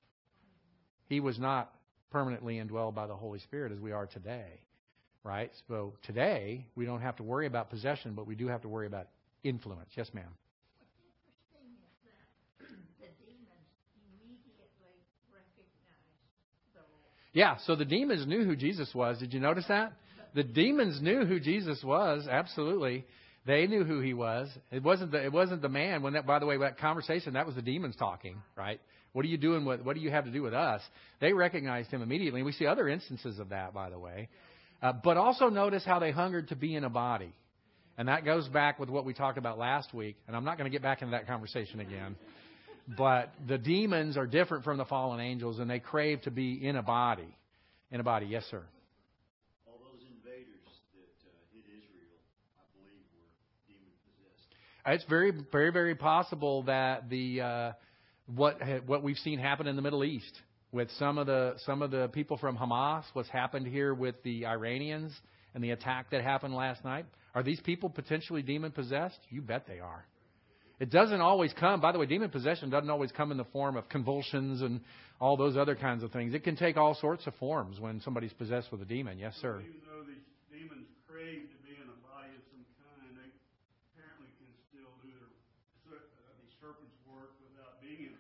Speaker 1: He was not permanently indwelled by the Holy Spirit as we are today, right? So today, we don't have to worry about possession, but we do have to worry about influence. Yes, ma'am.
Speaker 2: What's interesting is that the demons immediately recognized the Lord.
Speaker 1: Yeah, so the demons knew who Jesus was. Did you notice that? The demons knew who Jesus was. Absolutely. They knew who he was. It wasn't the, it wasn't the man. When that, by the way, that conversation, that was the demons talking, right? What are you doing with, what do you have to do with us? They recognized him immediately. And we see other instances of that, by the way. Uh, but also notice how they hungered to be in a body. And that goes back with what we talked about last week. And I'm not going to get back into that conversation again. But the demons are different from the fallen angels, and they crave to be in a body. In a body. Yes, sir.
Speaker 6: All those invaders that uh, hit Israel, I believe, were demon-possessed.
Speaker 1: It's very, very, very possible that the... Uh, What what we've seen happen in the Middle East with some of the some of the people from Hamas, what's happened here with the Iranians and the attack that happened last night. Are these people potentially demon possessed? You bet they are. It doesn't always come. By the way, demon possession doesn't always come in the form of convulsions and all those other kinds of things. It can take all sorts of forms when somebody's possessed with a demon. Yes, sir.
Speaker 3: Even though these demons crave to be in a body of some kind, they apparently can still do their uh, these serpents work without being in a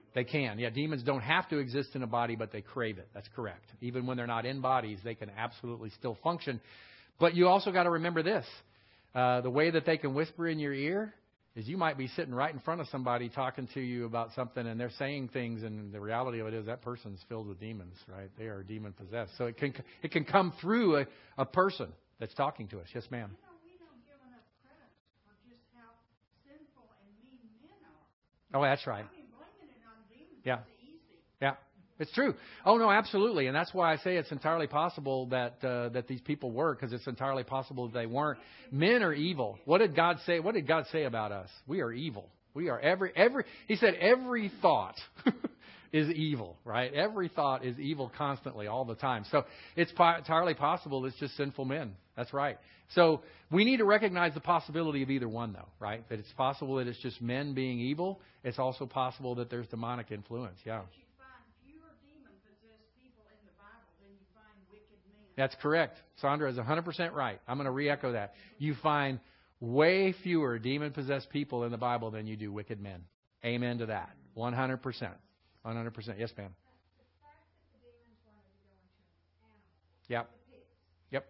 Speaker 1: They can. Yeah, demons don't have to exist in a body, but they crave it. That's correct. Even when they're not in bodies, they can absolutely still function. But you also got to remember this. Uh, the way that they can whisper in your ear is you might be sitting right in front of somebody talking to you about something, and they're saying things, and the reality of it is that person's filled with demons, right? They are demon-possessed. So it can it can come through a, a person that's talking to us. Yes, ma'am.
Speaker 2: You know, we don't give enough credit for just how sinful and mean men are.
Speaker 1: Oh, that's right.
Speaker 2: I mean, blaming it on demons
Speaker 1: Yeah.
Speaker 2: is easy.
Speaker 1: Yeah, it's true. Oh, no, absolutely. And that's why I say it's entirely possible that uh, that these people were, because it's entirely possible that they weren't. Men are evil. What did God say? What did God say about us? We are evil. We are every, every, He said every thought is evil, right? Every thought is evil constantly, all the time. So it's po- entirely possible it's just sinful men. That's right. So we need to recognize the possibility of either one, though, right? That it's possible that it's just men being evil. It's also possible that there's demonic influence. Yeah.
Speaker 2: But you find fewer demon-possessed people in the Bible than you find wicked men.
Speaker 1: That's correct. Sandra is one hundred percent right. I'm going to re-echo that. You find way fewer demon-possessed people in the Bible than you do wicked men. Amen to that. one hundred percent. one hundred percent. Yes, ma'am.
Speaker 4: The fact that the demons wanted to go into an animal,
Speaker 1: Yep.
Speaker 4: the pigs.
Speaker 1: Yep.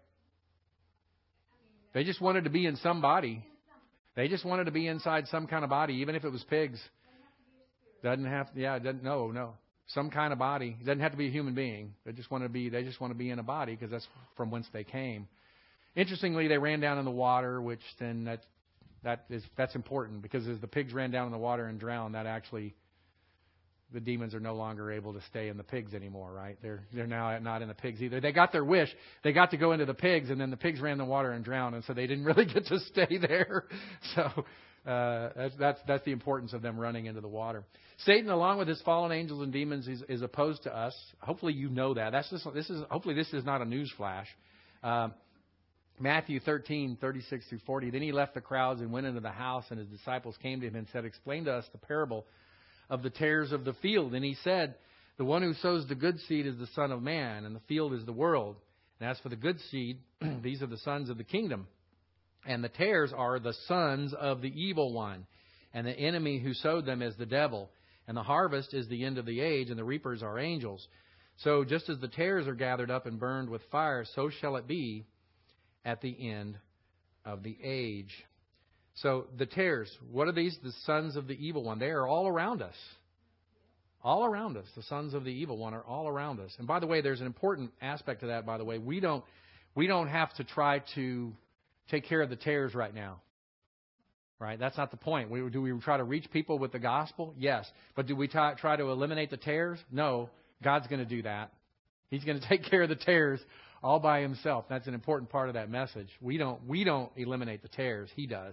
Speaker 4: I mean,
Speaker 1: They just wanted to be in some body. They just wanted to be inside some kind of body, even if it was pigs. Doesn't have to, yeah, it doesn't, no, no. Some kind of body. It doesn't have to be a human being. They just want to be, they just want to be in a body because that's from whence they came. Interestingly, they ran down in the water, which then that, that is, that's important because as the pigs ran down in the water and drowned, that actually, the demons are no longer able to stay in the pigs anymore, right? They're they're now not in the pigs either. They got their wish. They got to go into the pigs, and then the pigs ran in the water and drowned, and so they didn't really get to stay there. So uh, that's that's that's the importance of them running into the water. Satan, along with his fallen angels and demons, is, is opposed to us. Hopefully, you know that. That's just, this is hopefully this is not a news flash. Um, Matthew thirteen, thirty-six through forty. Then he left the crowds and went into the house, and his disciples came to him and said, "Explain to us the parable of the tares of the field." And he said, "The one who sows the good seed is the Son of Man, and the field is the world. And as for the good seed, these are the sons of the kingdom. And the tares are the sons of the evil one. And the enemy who sowed them is the devil. And the harvest is the end of the age, and the reapers are angels. So just as the tares are gathered up and burned with fire, so shall it be at the end of the age." So the tares, what are these? The sons of the evil one. They are all around us. All around us. The sons of the evil one are all around us. And by the way, there's an important aspect to that, by the way. We don't we don't have to try to take care of the tares right now. Right? That's not the point. We, do we try to reach people with the gospel? Yes. But do we try, try to eliminate the tares? No. God's going to do that. He's going to take care of the tares all by himself. That's an important part of that message. We don't we don't eliminate the tares. He does.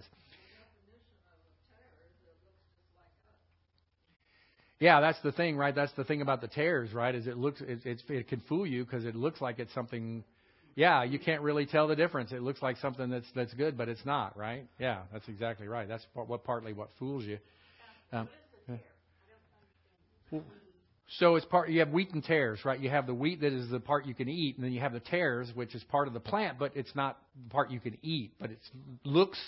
Speaker 1: Yeah, that's the thing, right? That's the thing about the tares, right? Is it looks it, it, it can fool you because it looks like it's something. Yeah, you can't really tell the difference. It looks like something that's that's good, but it's not, right? Yeah, that's exactly right. That's what, what partly what fools you. Um, yeah. So it's part. You have wheat and tares, right? You have the wheat that is the part you can eat, and then you have the tares, which is part of the plant, but it's not the part you can eat. But it looks.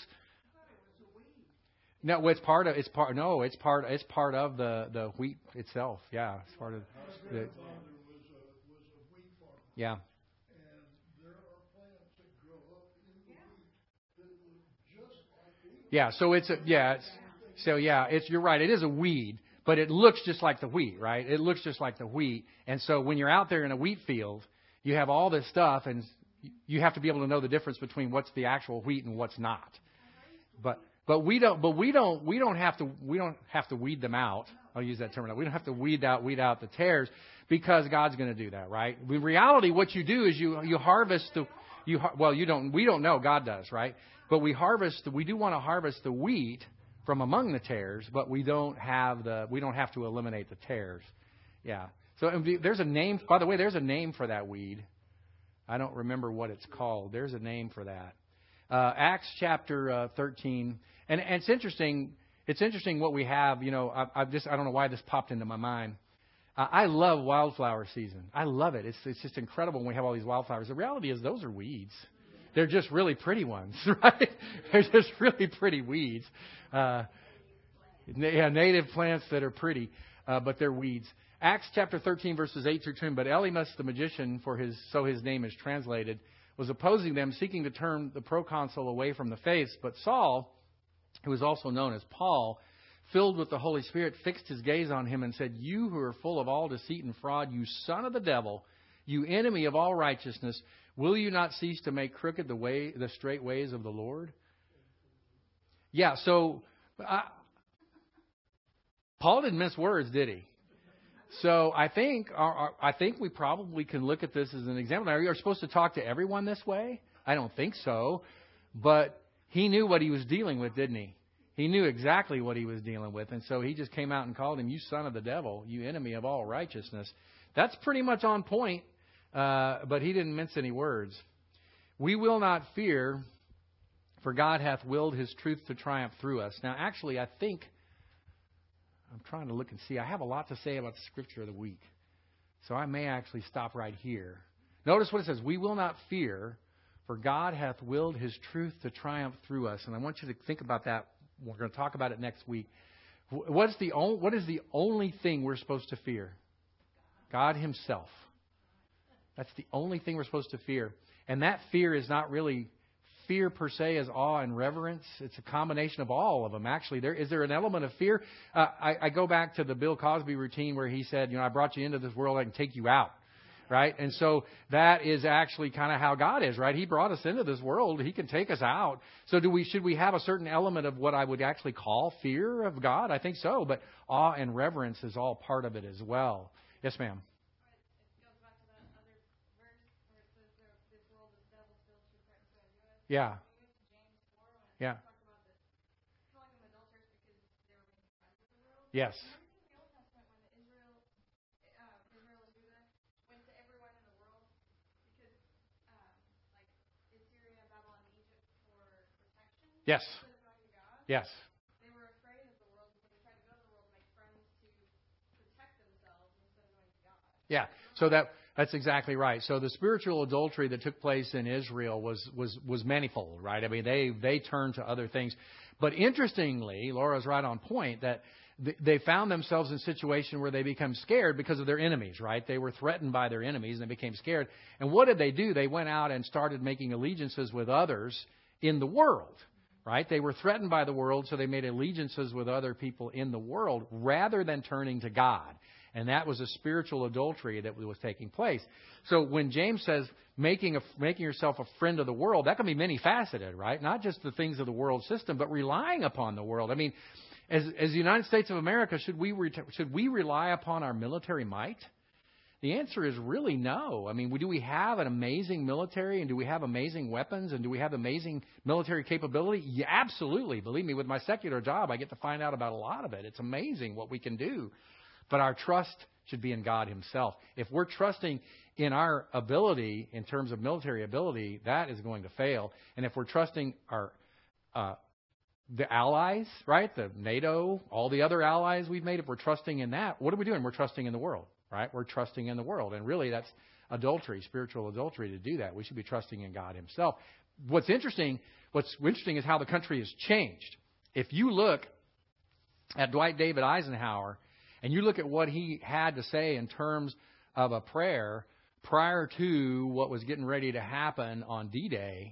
Speaker 1: No, it's part of it's part. No, it's part. It's part of the, the wheat itself. Yeah, it's part of. The,
Speaker 3: My grandfather was a was a wheat farmer,
Speaker 1: yeah.
Speaker 3: and there are plants that grow up in the wheat that look just like wheat.
Speaker 1: Yeah. So it's a yeah. It's, so yeah. It's you're right. It is a weed, but it looks just like the wheat, right? It looks just like the wheat. And so when you're out there in a wheat field, you have all this stuff, and you have to be able to know the difference between what's the actual wheat and what's not. But. But we don't. But we don't. We don't have to. We don't have to weed them out. I'll use that term. We don't have to weed out weed out the tares because God's going to do that, right? In reality, what you do is you you harvest the you. Well, you don't. We don't know. God does, right? But we harvest. We do want to harvest the wheat from among the tares, but we don't have the. We don't have to eliminate the tares. Yeah. So there's a name. By the way, there's a name for that weed. I don't remember what it's called. There's a name for that. Uh, Acts chapter uh, thirteen. And, and it's interesting. It's interesting what we have. You know, I, I just I don't know why this popped into my mind. Uh, I love wildflower season. I love it. It's it's just incredible when we have all these wildflowers. The reality is those are weeds. They're just really pretty ones, right? They're just really pretty weeds. Uh, yeah, native plants that are pretty. uh, but they're weeds. Acts chapter thirteen, verses eight through ten. But Elymas the magician, for his so his name is translated, was opposing them, seeking to turn the proconsul away from the faith. But Saul, who is also known as Paul, filled with the Holy Spirit, fixed his gaze on him and said, "You who are full of all deceit and fraud, you son of the devil, you enemy of all righteousness, will you not cease to make crooked the way, the straight ways of the Lord?" Yeah, so uh, Paul didn't mince words, did he? So I think our, our, I think we probably can look at this as an example. Now, are you supposed to talk to everyone this way? I don't think so. But he knew what he was dealing with, didn't he? He knew exactly what he was dealing with. And so he just came out and called him, "You son of the devil, you enemy of all righteousness." That's pretty much on point, uh, but he didn't mince any words. "We will not fear, for God hath willed his truth to triumph through us." Now, actually, I think, I'm trying to look and see. I have a lot to say about the scripture of the week. So I may actually stop right here. Notice what it says. "We will not fear, for God hath willed his truth to triumph through us." And I want you to think about that. We're going to talk about it next week. What's the only, what is the only thing we're supposed to fear? God himself. That's the only thing we're supposed to fear. And that fear is not really fear per se as awe and reverence. It's a combination of all of them. Actually, there is there an element of fear? Uh, I, I go back to the Bill Cosby routine where he said, "You know, I brought you into this world, I can take you out." Right? And so that is actually kind of how God is, right? He brought us into this world. He can take us out. So do we? Should we have a certain element of what I would actually call fear of God? I think so. But awe and reverence is all part of it as well. Yes, ma'am. Yeah. Yeah. Yes. Yes. Yes.
Speaker 4: They were afraid of the world because they tried to go to the world to make friends to protect themselves instead of going to God.
Speaker 1: Yeah. So that that's exactly right. So the spiritual adultery that took place in Israel was was was manifold, right? I mean, they they turned to other things. But interestingly, Laura's right on point that they found themselves in a situation where they become scared because of their enemies, right? They were threatened by their enemies and they became scared. And what did they do? They went out and started making allegiances with others in the world. Right? They were threatened by the world, so they made allegiances with other people in the world rather than turning to God. And that was a spiritual adultery that was taking place. So when James says making a, making yourself a friend of the world, that can be many faceted, right? Not just the things of the world system, but relying upon the world. I mean, as, as the United States of America, should we re- should we rely upon our military might? The answer is really no. I mean, do we have an amazing military, and do we have amazing weapons, and do we have amazing military capability? Yeah, absolutely. Believe me, with my secular job, I get to find out about a lot of it. It's amazing what we can do. But our trust should be in God himself. If we're trusting in our ability, in terms of military ability, that is going to fail. And if we're trusting our uh, the allies, right, the NATO, all the other allies we've made, if we're trusting in that, what are we doing? We're trusting in the world. Right? We're trusting in the world. And really, that's adultery, spiritual adultery to do that. We should be trusting in God himself. What's interesting, what's interesting is how the country has changed. If you look at Dwight David Eisenhower and you look at what he had to say in terms of a prayer prior to what was getting ready to happen on D-Day,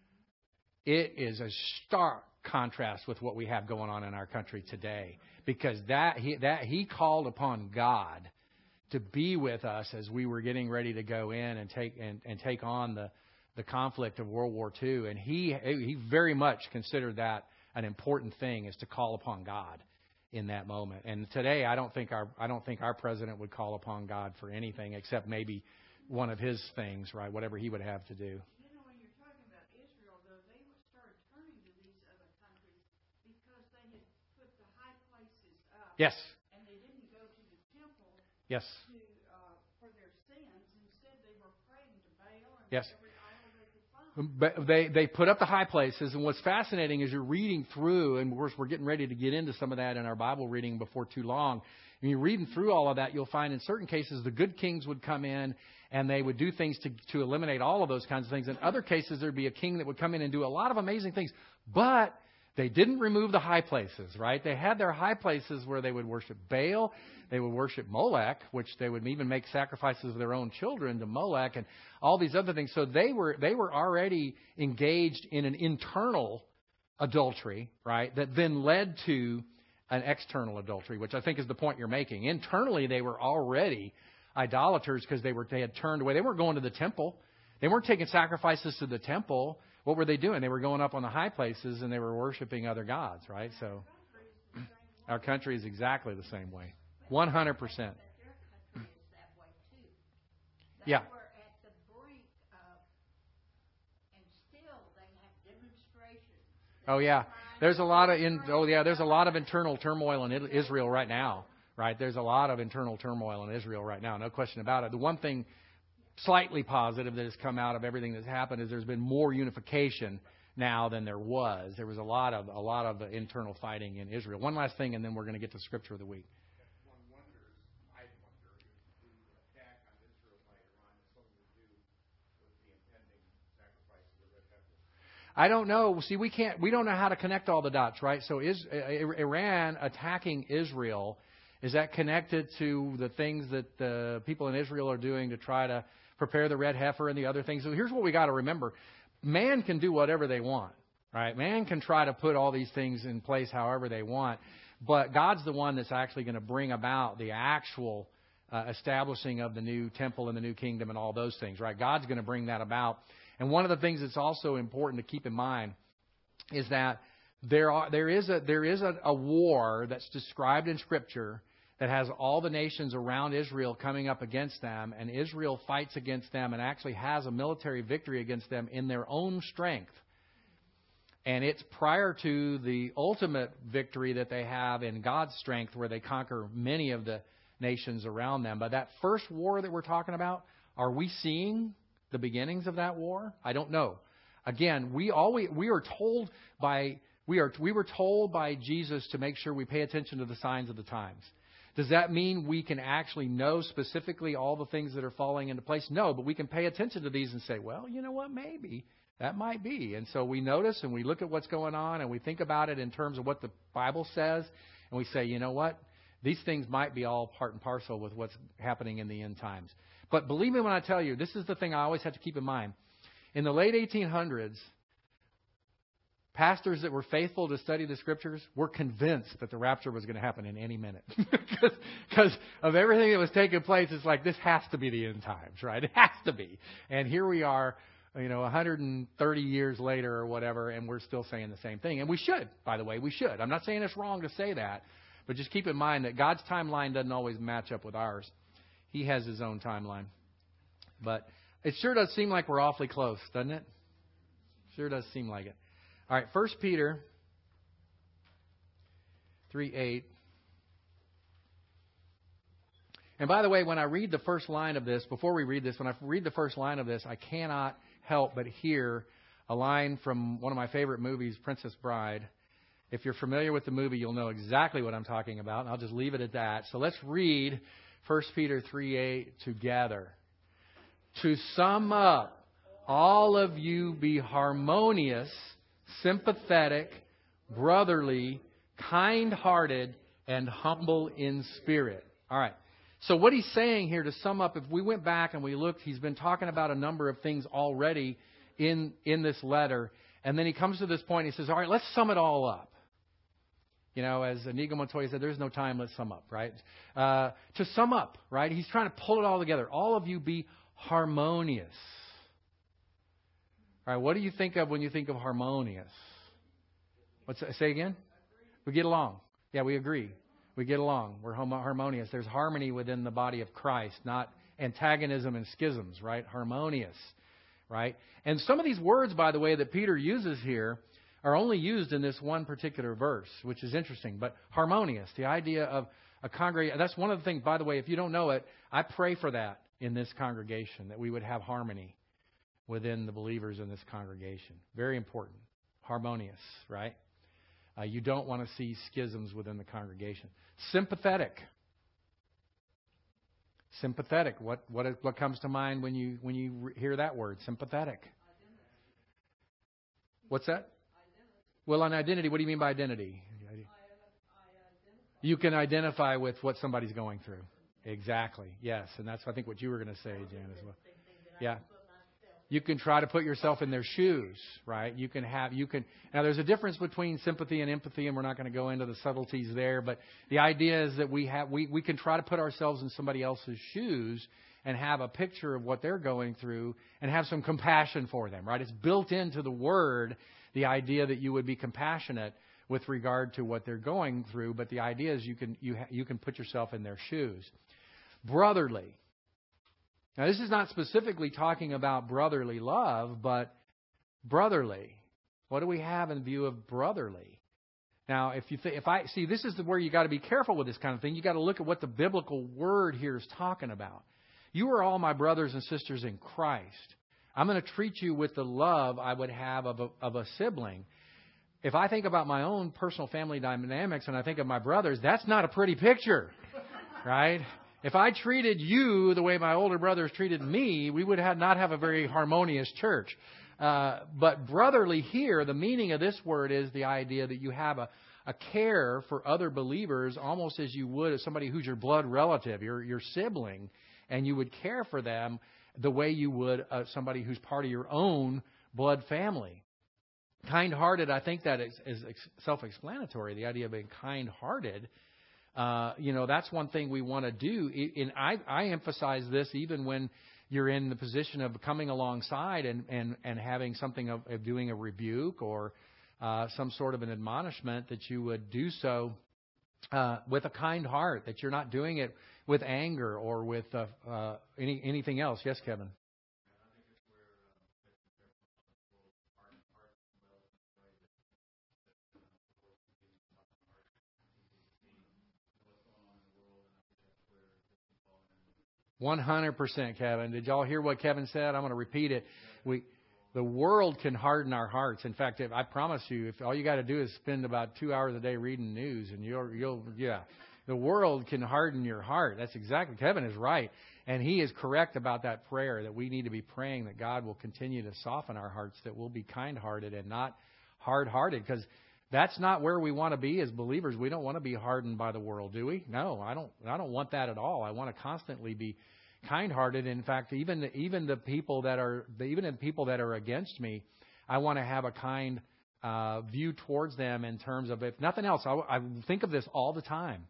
Speaker 1: it is a stark contrast with what we have going on in our country today. Because that he, that he called upon God to be with us as we were getting ready to go in and take and, and take on the, the conflict of World War Two. And he he very much considered that an important thing, is to call upon God in that moment. And today, I don't think our I don't think our president would call upon God for anything except maybe one of his things, right? Whatever he would have to do.
Speaker 2: You know, when you're talking about Israel, though, they started turning to these other countries because they had put the high places up.
Speaker 1: Yes.
Speaker 2: And they didn't go to the temple.
Speaker 1: Yes.
Speaker 2: To, uh, for their sins. Instead, they were praying to Baal and
Speaker 1: yes.
Speaker 2: every idol they could find.
Speaker 1: But they, they put up the high places. And what's fascinating is you're reading through, and of course we're getting ready to get into some of that in our Bible reading before too long. And you're reading through all of that, you'll find in certain cases the good kings would come in and they would do things to, to eliminate all of those kinds of things. In other cases, there'd be a king that would come in and do a lot of amazing things. But They didn't remove the high places, right? They had their high places where they would worship Baal. They would worship Molech, which they would even make sacrifices of their own children to Molech and all these other things. So they were they were already engaged in an internal adultery, right, that then led to an external adultery, which I think is the point you're making. Internally, they were already idolaters because they were they had turned away. They weren't going to the temple. They weren't taking sacrifices to the temple. What were they doing? They were going up on the high places and they were worshiping other gods, right? So our country is exactly the same way. one hundred percent. Yeah.
Speaker 2: We're at the brink of, and still they have demonstrations.
Speaker 1: Oh, yeah. There's a lot of in, oh yeah, there's a lot of internal turmoil in Israel right now, right? There's a lot of internal turmoil in Israel right now, no question about it. The one thing slightly positive that has come out of everything that's happened is there's been more unification now than there was. There was a lot of a lot of internal fighting in Israel. One last thing, and then we're going to get to Scripture of the week.
Speaker 5: One wonders, I wonder, if the attack on Israel by Iran has something to do with the impending sacrifice of the red heifer.
Speaker 1: I don't know. See, we can't. We don't know how to connect all the dots, right? So, is Iran attacking Israel? Is that connected to the things that the people in Israel are doing to try to prepare the red heifer and the other things? So here's what we got to remember. Man can do whatever they want, right? Man can try to put all these things in place however they want. But God's the one that's actually going to bring about the actual uh, establishing of the new temple and the new kingdom and all those things, right? God's going to bring that about. And one of the things that's also important to keep in mind is that there are there is a there is a, a war that's described in Scripture that has all the nations around Israel coming up against them, and Israel fights against them and actually has a military victory against them in their own strength. And it's prior to the ultimate victory that they have in God's strength, where they conquer many of the nations around them. But that first war that we're talking about, are we seeing the beginnings of that war? I don't know. Again, we always we are told by we are we were told by Jesus to make sure we pay attention to the signs of the times. Does that mean we can actually know specifically all the things that are falling into place? No, but we can pay attention to these and say, well, you know what, maybe that might be. And so we notice and we look at what's going on and we think about it in terms of what the Bible says. And we say, you know what, these things might be all part and parcel with what's happening in the end times. But believe me when I tell you, this is the thing I always have to keep in mind. In the late eighteen hundreds, pastors that were faithful to study the Scriptures were convinced that the rapture was going to happen in any minute. Because of everything that was taking place, it's like, this has to be the end times, right? It has to be. And here we are, you know, one hundred thirty years later or whatever, and we're still saying the same thing. And we should, by the way, we should. I'm not saying it's wrong to say that, but just keep in mind that God's timeline doesn't always match up with ours. He has His own timeline. But it sure does seem like we're awfully close, doesn't it? Sure does seem like it. All right, First Peter three eight. And by the way, when I read the first line of this, before we read this, when I read the first line of this, I cannot help but hear a line from one of my favorite movies, Princess Bride. If you're familiar with the movie, you'll know exactly what I'm talking about, and I'll just leave it at that. So let's read First Peter three eight together. To sum up, all of you be harmonious, sympathetic, brotherly, kind-hearted, and humble in spirit. All right. So what he's saying here, to sum up, if we went back and we looked, he's been talking about a number of things already in, in this letter. And then he comes to this point and he says, all right, let's sum it all up. You know, as Inigo Montoya said, there's no time, let's sum up, right? Uh, to sum up, right? He's trying to pull it all together. All of you be harmonious. All right, what do you think of when you think of harmonious? What's that? Say again? We get along. Yeah, we agree. We get along. We're harmonious. There's harmony within the body of Christ, not antagonism and schisms, right? Harmonious, right? And some of these words, by the way, that Peter uses here are only used in this one particular verse, which is interesting. But harmonious, the idea of a congregation, that's one of the things, by the way, if you don't know it, I pray for that in this congregation, that we would have harmony within the believers in this congregation. Very important. Harmonious, right? Uh, you don't want to see schisms within the congregation. Sympathetic. Sympathetic. What what what comes to mind when you when you hear that word? Sympathetic. What's that? Well, on identity, what do you mean by identity? You can identify with what somebody's going through. Exactly. Yes. And that's, I think, what you were going to say, Jan, as well. Yeah. You can try to put yourself in their shoes, right? You can have, you can, now there's a difference between sympathy and empathy, and we're not going to go into the subtleties there, but the idea is that we have, we, we can try to put ourselves in somebody else's shoes and have a picture of what they're going through and have some compassion for them, right? It's built into the word, the idea that you would be compassionate with regard to what they're going through, but the idea is you can, you, ha- you can put yourself in their shoes. Brotherly. Now, this is not specifically talking about brotherly love, but brotherly. What do we have in view of brotherly? Now, if you th- if I see, this is the, where you got to be careful with this kind of thing. You got to look at what the biblical word here is talking about. You are all my brothers and sisters in Christ. I'm going to treat you with the love I would have of a, of a sibling. If I think about my own personal family dynamics and I think of my brothers, that's not a pretty picture, right? If I treated you the way my older brothers treated me, we would have not have a very harmonious church. Uh, but brotherly here, the meaning of this word is the idea that you have a, a care for other believers almost as you would as somebody who's your blood relative, your, your sibling, and you would care for them the way you would uh, somebody who's part of your own blood family. Kind-hearted, I think that is, is self-explanatory, the idea of being kind-hearted. Uh, you know, that's one thing we want to do. And I, I emphasize this even when you're in the position of coming alongside and, and, and having something of, of doing a rebuke or uh, some sort of an admonishment, that you would do so uh, with a kind heart, that you're not doing it with anger or with uh, uh, any anything else. Yes, Kevin? one hundred percent, Kevin. Did y'all hear what Kevin said? I'm going to repeat it. We, the world can harden our hearts. In fact, if, I promise you, if all you got to do is spend about two hours a day reading news, and you'll, you'll, yeah, the world can harden your heart. That's exactly, Kevin is right. And he is correct about that prayer, that we need to be praying that God will continue to soften our hearts, that we'll be kind-hearted and not hard-hearted, because that's not where we want to be as believers. We don't want to be hardened by the world, do we? No, I don't. I don't want that at all. I want to constantly be kind-hearted. In fact, even even the people that are even the people that are against me, I want to have a kind uh, view towards them in terms of, if nothing else, I, I think of this all the time.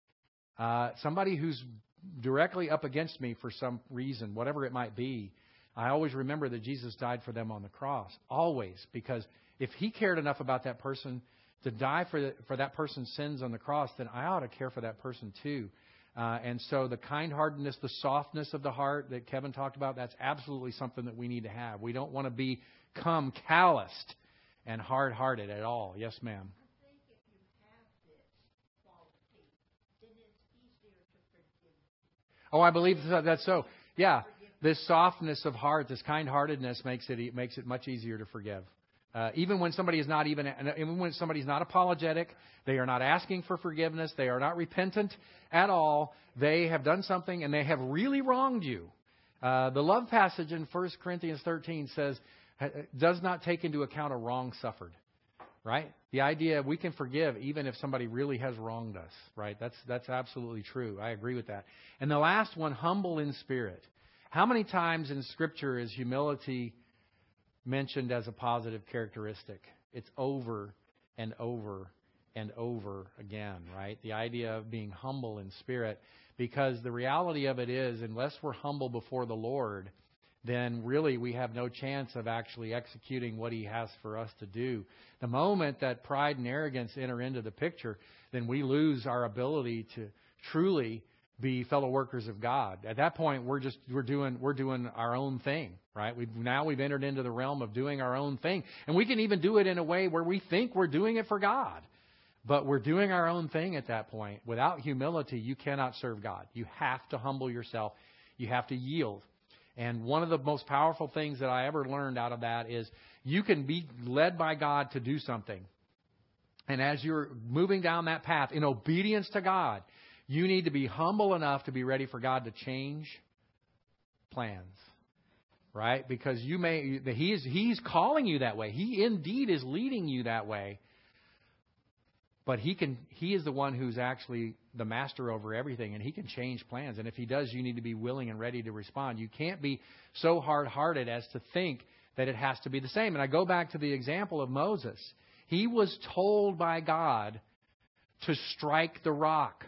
Speaker 1: Uh, somebody who's directly up against me for some reason, whatever it might be, I always remember that Jesus died for them on the cross. Always, because if He cared enough about that person to die for the, for that person's sins on the cross, then I ought to care for that person too. Uh, and so the kind-heartedness, the softness of the heart that Kevin talked about, that's absolutely something that we need to have. We don't want to become calloused and hard-hearted at all. Yes, ma'am.
Speaker 2: I think if you have this quality, then it's easier to forgive.
Speaker 1: Oh, I believe that's so. Yeah, this softness of heart, this kind-heartedness makes it makes it much easier to forgive. Uh, even when somebody is not even, even when somebody's not apologetic, they are not asking for forgiveness, they are not repentant at all, they have done something and they have really wronged you. Uh, the love passage in First Corinthians thirteen says, does not take into account a wrong suffered, right? The idea we can forgive even if somebody really has wronged us, right? That's that's absolutely true. I agree with that. And the last one, humble in spirit. How many times in Scripture is humility mentioned as a positive characteristic? It's over and over and over again, right? The idea of being humble in spirit, because the reality of it is, unless we're humble before the Lord, then really we have no chance of actually executing what He has for us to do. The moment that pride and arrogance enter into the picture, then we lose our ability to truly be fellow workers of God. At that point, we're just we're doing we're doing our own thing, right? We've now we've entered into the realm of doing our own thing, and we can even do it in a way where we think we're doing it for God, but we're doing our own thing at that point. Without humility, you cannot serve God. You have to humble yourself. You have to yield. And one of the most powerful things that I ever learned out of that is you can be led by God to do something, and as you're moving down that path in obedience to God, you need to be humble enough to be ready for God to change plans, right? Because you may, He's, He's calling you that way. He indeed is leading you that way. But he can. He is the one who's actually the master over everything, and he can change plans. And if he does, you need to be willing and ready to respond. You can't be so hard-hearted as to think that it has to be the same. And I go back to the example of Moses. He was told by God to strike the rock,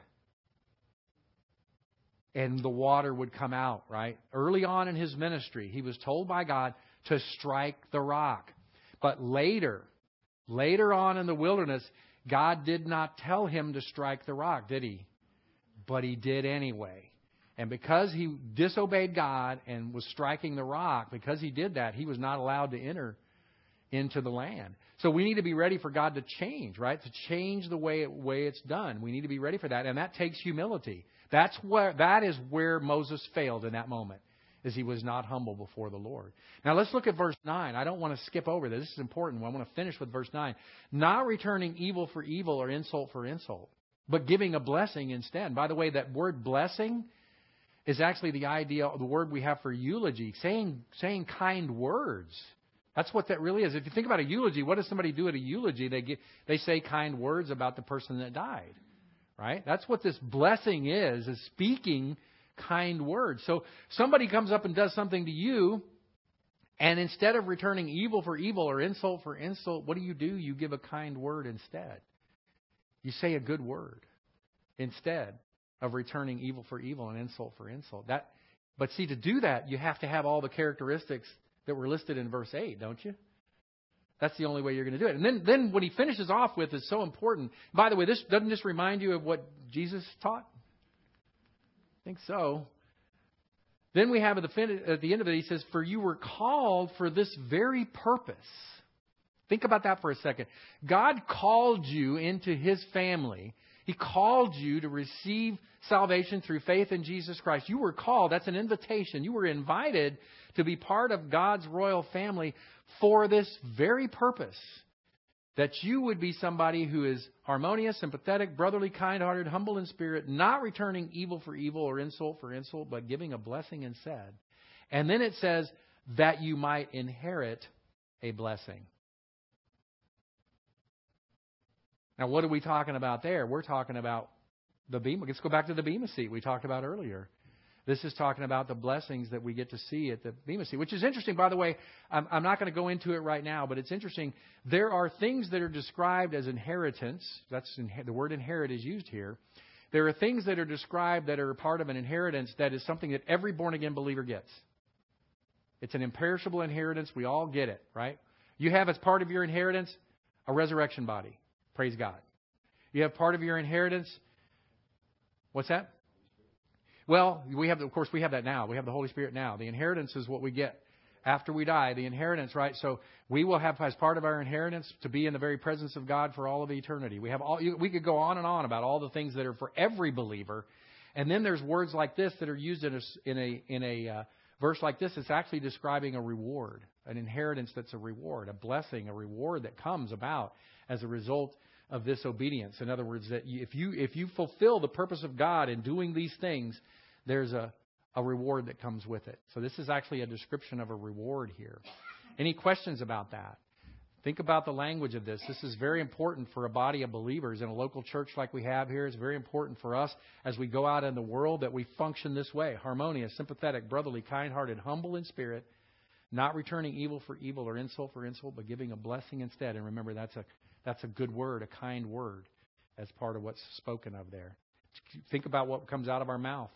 Speaker 1: and the water would come out, right? Early on in his ministry, he was told by God to strike the rock. But later, later on in the wilderness, God did not tell him to strike the rock, did he? But he did anyway. And because he disobeyed God and was striking the rock, because he did that, he was not allowed to enter into the land. So we need to be ready for God to change, right? To change the way, way it's done. We need to be ready for that. And that takes humility. That's where, that is where Moses failed in that moment, is he was not humble before the Lord. Now let's look at verse nine. I don't want to skip over this. This is important. I want to finish with verse nine. Not returning evil for evil or insult for insult, but giving a blessing instead. By the way, that word blessing is actually the idea, the word we have for eulogy, saying, saying kind words. That's what that really is. If you think about a eulogy, what does somebody do at a eulogy? They get, they say kind words about the person that died, right? That's what this blessing is, is speaking kind words. So somebody comes up and does something to you, and instead of returning evil for evil or insult for insult, what do you do? You give a kind word instead. You say a good word instead of returning evil for evil and insult for insult. That, but see, to do that, you have to have all the characteristics that were listed in verse eight, don't you? That's the only way you're going to do it. And then, then what he finishes off with is so important. By the way, this doesn't this remind you of what Jesus taught? I think so. Then we have at the, fin- at the end of it, he says, for you were called for this very purpose. Think about that for a second. God called you into his family. He called you to receive salvation through faith in Jesus Christ. You were called. That's an invitation. You were invited to be part of God's royal family for this very purpose. That you would be somebody who is harmonious, sympathetic, brotherly, kind-hearted, humble in spirit, not returning evil for evil or insult for insult, but giving a blessing instead. And then it says that you might inherit a blessing. Now, what are we talking about there? We're talking about the bema. Let's go back to the bema seat we talked about earlier. This is talking about the blessings that we get to see at the bema seat, which is interesting. By the way, I'm, I'm not going to go into it right now, but it's interesting. There are things that are described as inheritance. That's the word inherit is used here. There are things that are described that are part of an inheritance that is something that every born-again believer gets. It's an imperishable inheritance. We all get it, right? You have as part of your inheritance a resurrection body. Praise God. You have part of your inheritance. What's that? Well, we have, of course, we have that now. We have the Holy Spirit now. The inheritance is what we get after we die. The inheritance, right? So we will have as part of our inheritance to be in the very presence of God for all of eternity. We have all. We could go on and on about all the things that are for every believer, and then there's words like this that are used in a in a in a uh, verse like this. It's actually describing a reward, an inheritance that's a reward, a blessing, a reward that comes about as a result of this obedience. In other words, that if you if you fulfill the purpose of God in doing these things, there's a, a reward that comes with it. So this is actually a description of a reward here. Any questions about that? Think about the language of this. This is very important for a body of believers in a local church like we have here. It's very important for us as we go out in the world that we function this way. Harmonious, sympathetic, brotherly, kind-hearted, humble in spirit, not returning evil for evil or insult for insult, but giving a blessing instead. And remember, that's a That's a good word, a kind word, as part of what's spoken of there. Think about what comes out of our mouth.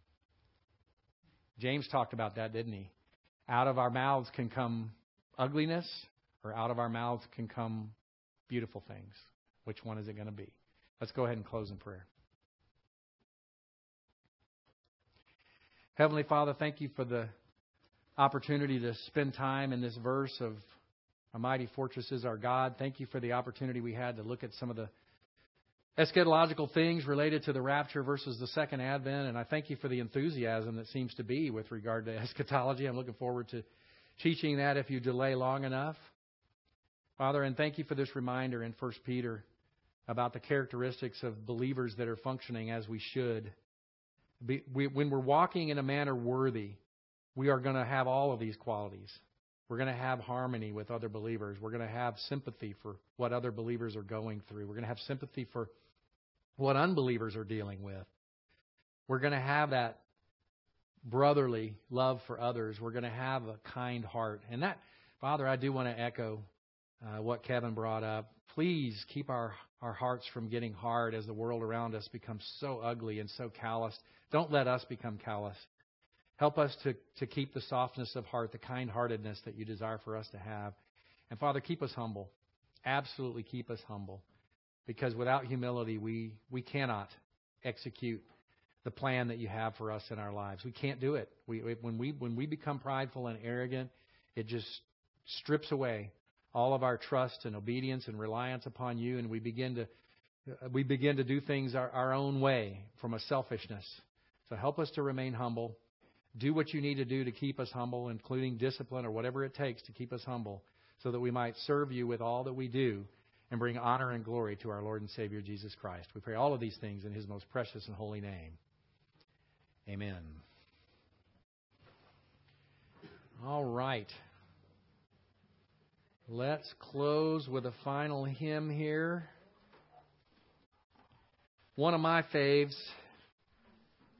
Speaker 1: James talked about that, didn't he? Out of our mouths can come ugliness, or out of our mouths can come beautiful things. Which one is it going to be? Let's go ahead and close in prayer. Heavenly Father, thank you for the opportunity to spend time in this verse of a mighty fortress is our God. Thank you for the opportunity we had to look at some of the eschatological things related to the rapture versus the second advent. And I thank you for the enthusiasm that seems to be with regard to eschatology. I'm looking forward to teaching that if you delay long enough. Father, and thank you for this reminder in First Peter about the characteristics of believers that are functioning as we should. Be, we, when we're walking in a manner worthy, we are going to have all of these qualities. We're going to have harmony with other believers. We're going to have sympathy for what other believers are going through. We're going to have sympathy for what unbelievers are dealing with. We're going to have that brotherly love for others. We're going to have a kind heart. And that, Father, I do want to echo uh, what Kevin brought up. Please keep our, our hearts from getting hard as the world around us becomes so ugly and so calloused. Don't let us become callous. Help us to, to keep the softness of heart, the kind-heartedness that you desire for us to have. And Father, keep us humble. Absolutely keep us humble. Because without humility, we, we cannot execute the plan that you have for us in our lives. We can't do it. We, when we when we become prideful and arrogant, it just strips away all of our trust and obedience and reliance upon you, and we begin to we begin to do things our, our own way from a selfishness. So help us to remain humble. Do what you need to do to keep us humble, including discipline or whatever it takes to keep us humble, so that we might serve you with all that we do and bring honor and glory to our Lord and Savior Jesus Christ. We pray all of these things in His most precious and holy name. Amen. All right. Let's close with a final hymn here. One of my faves.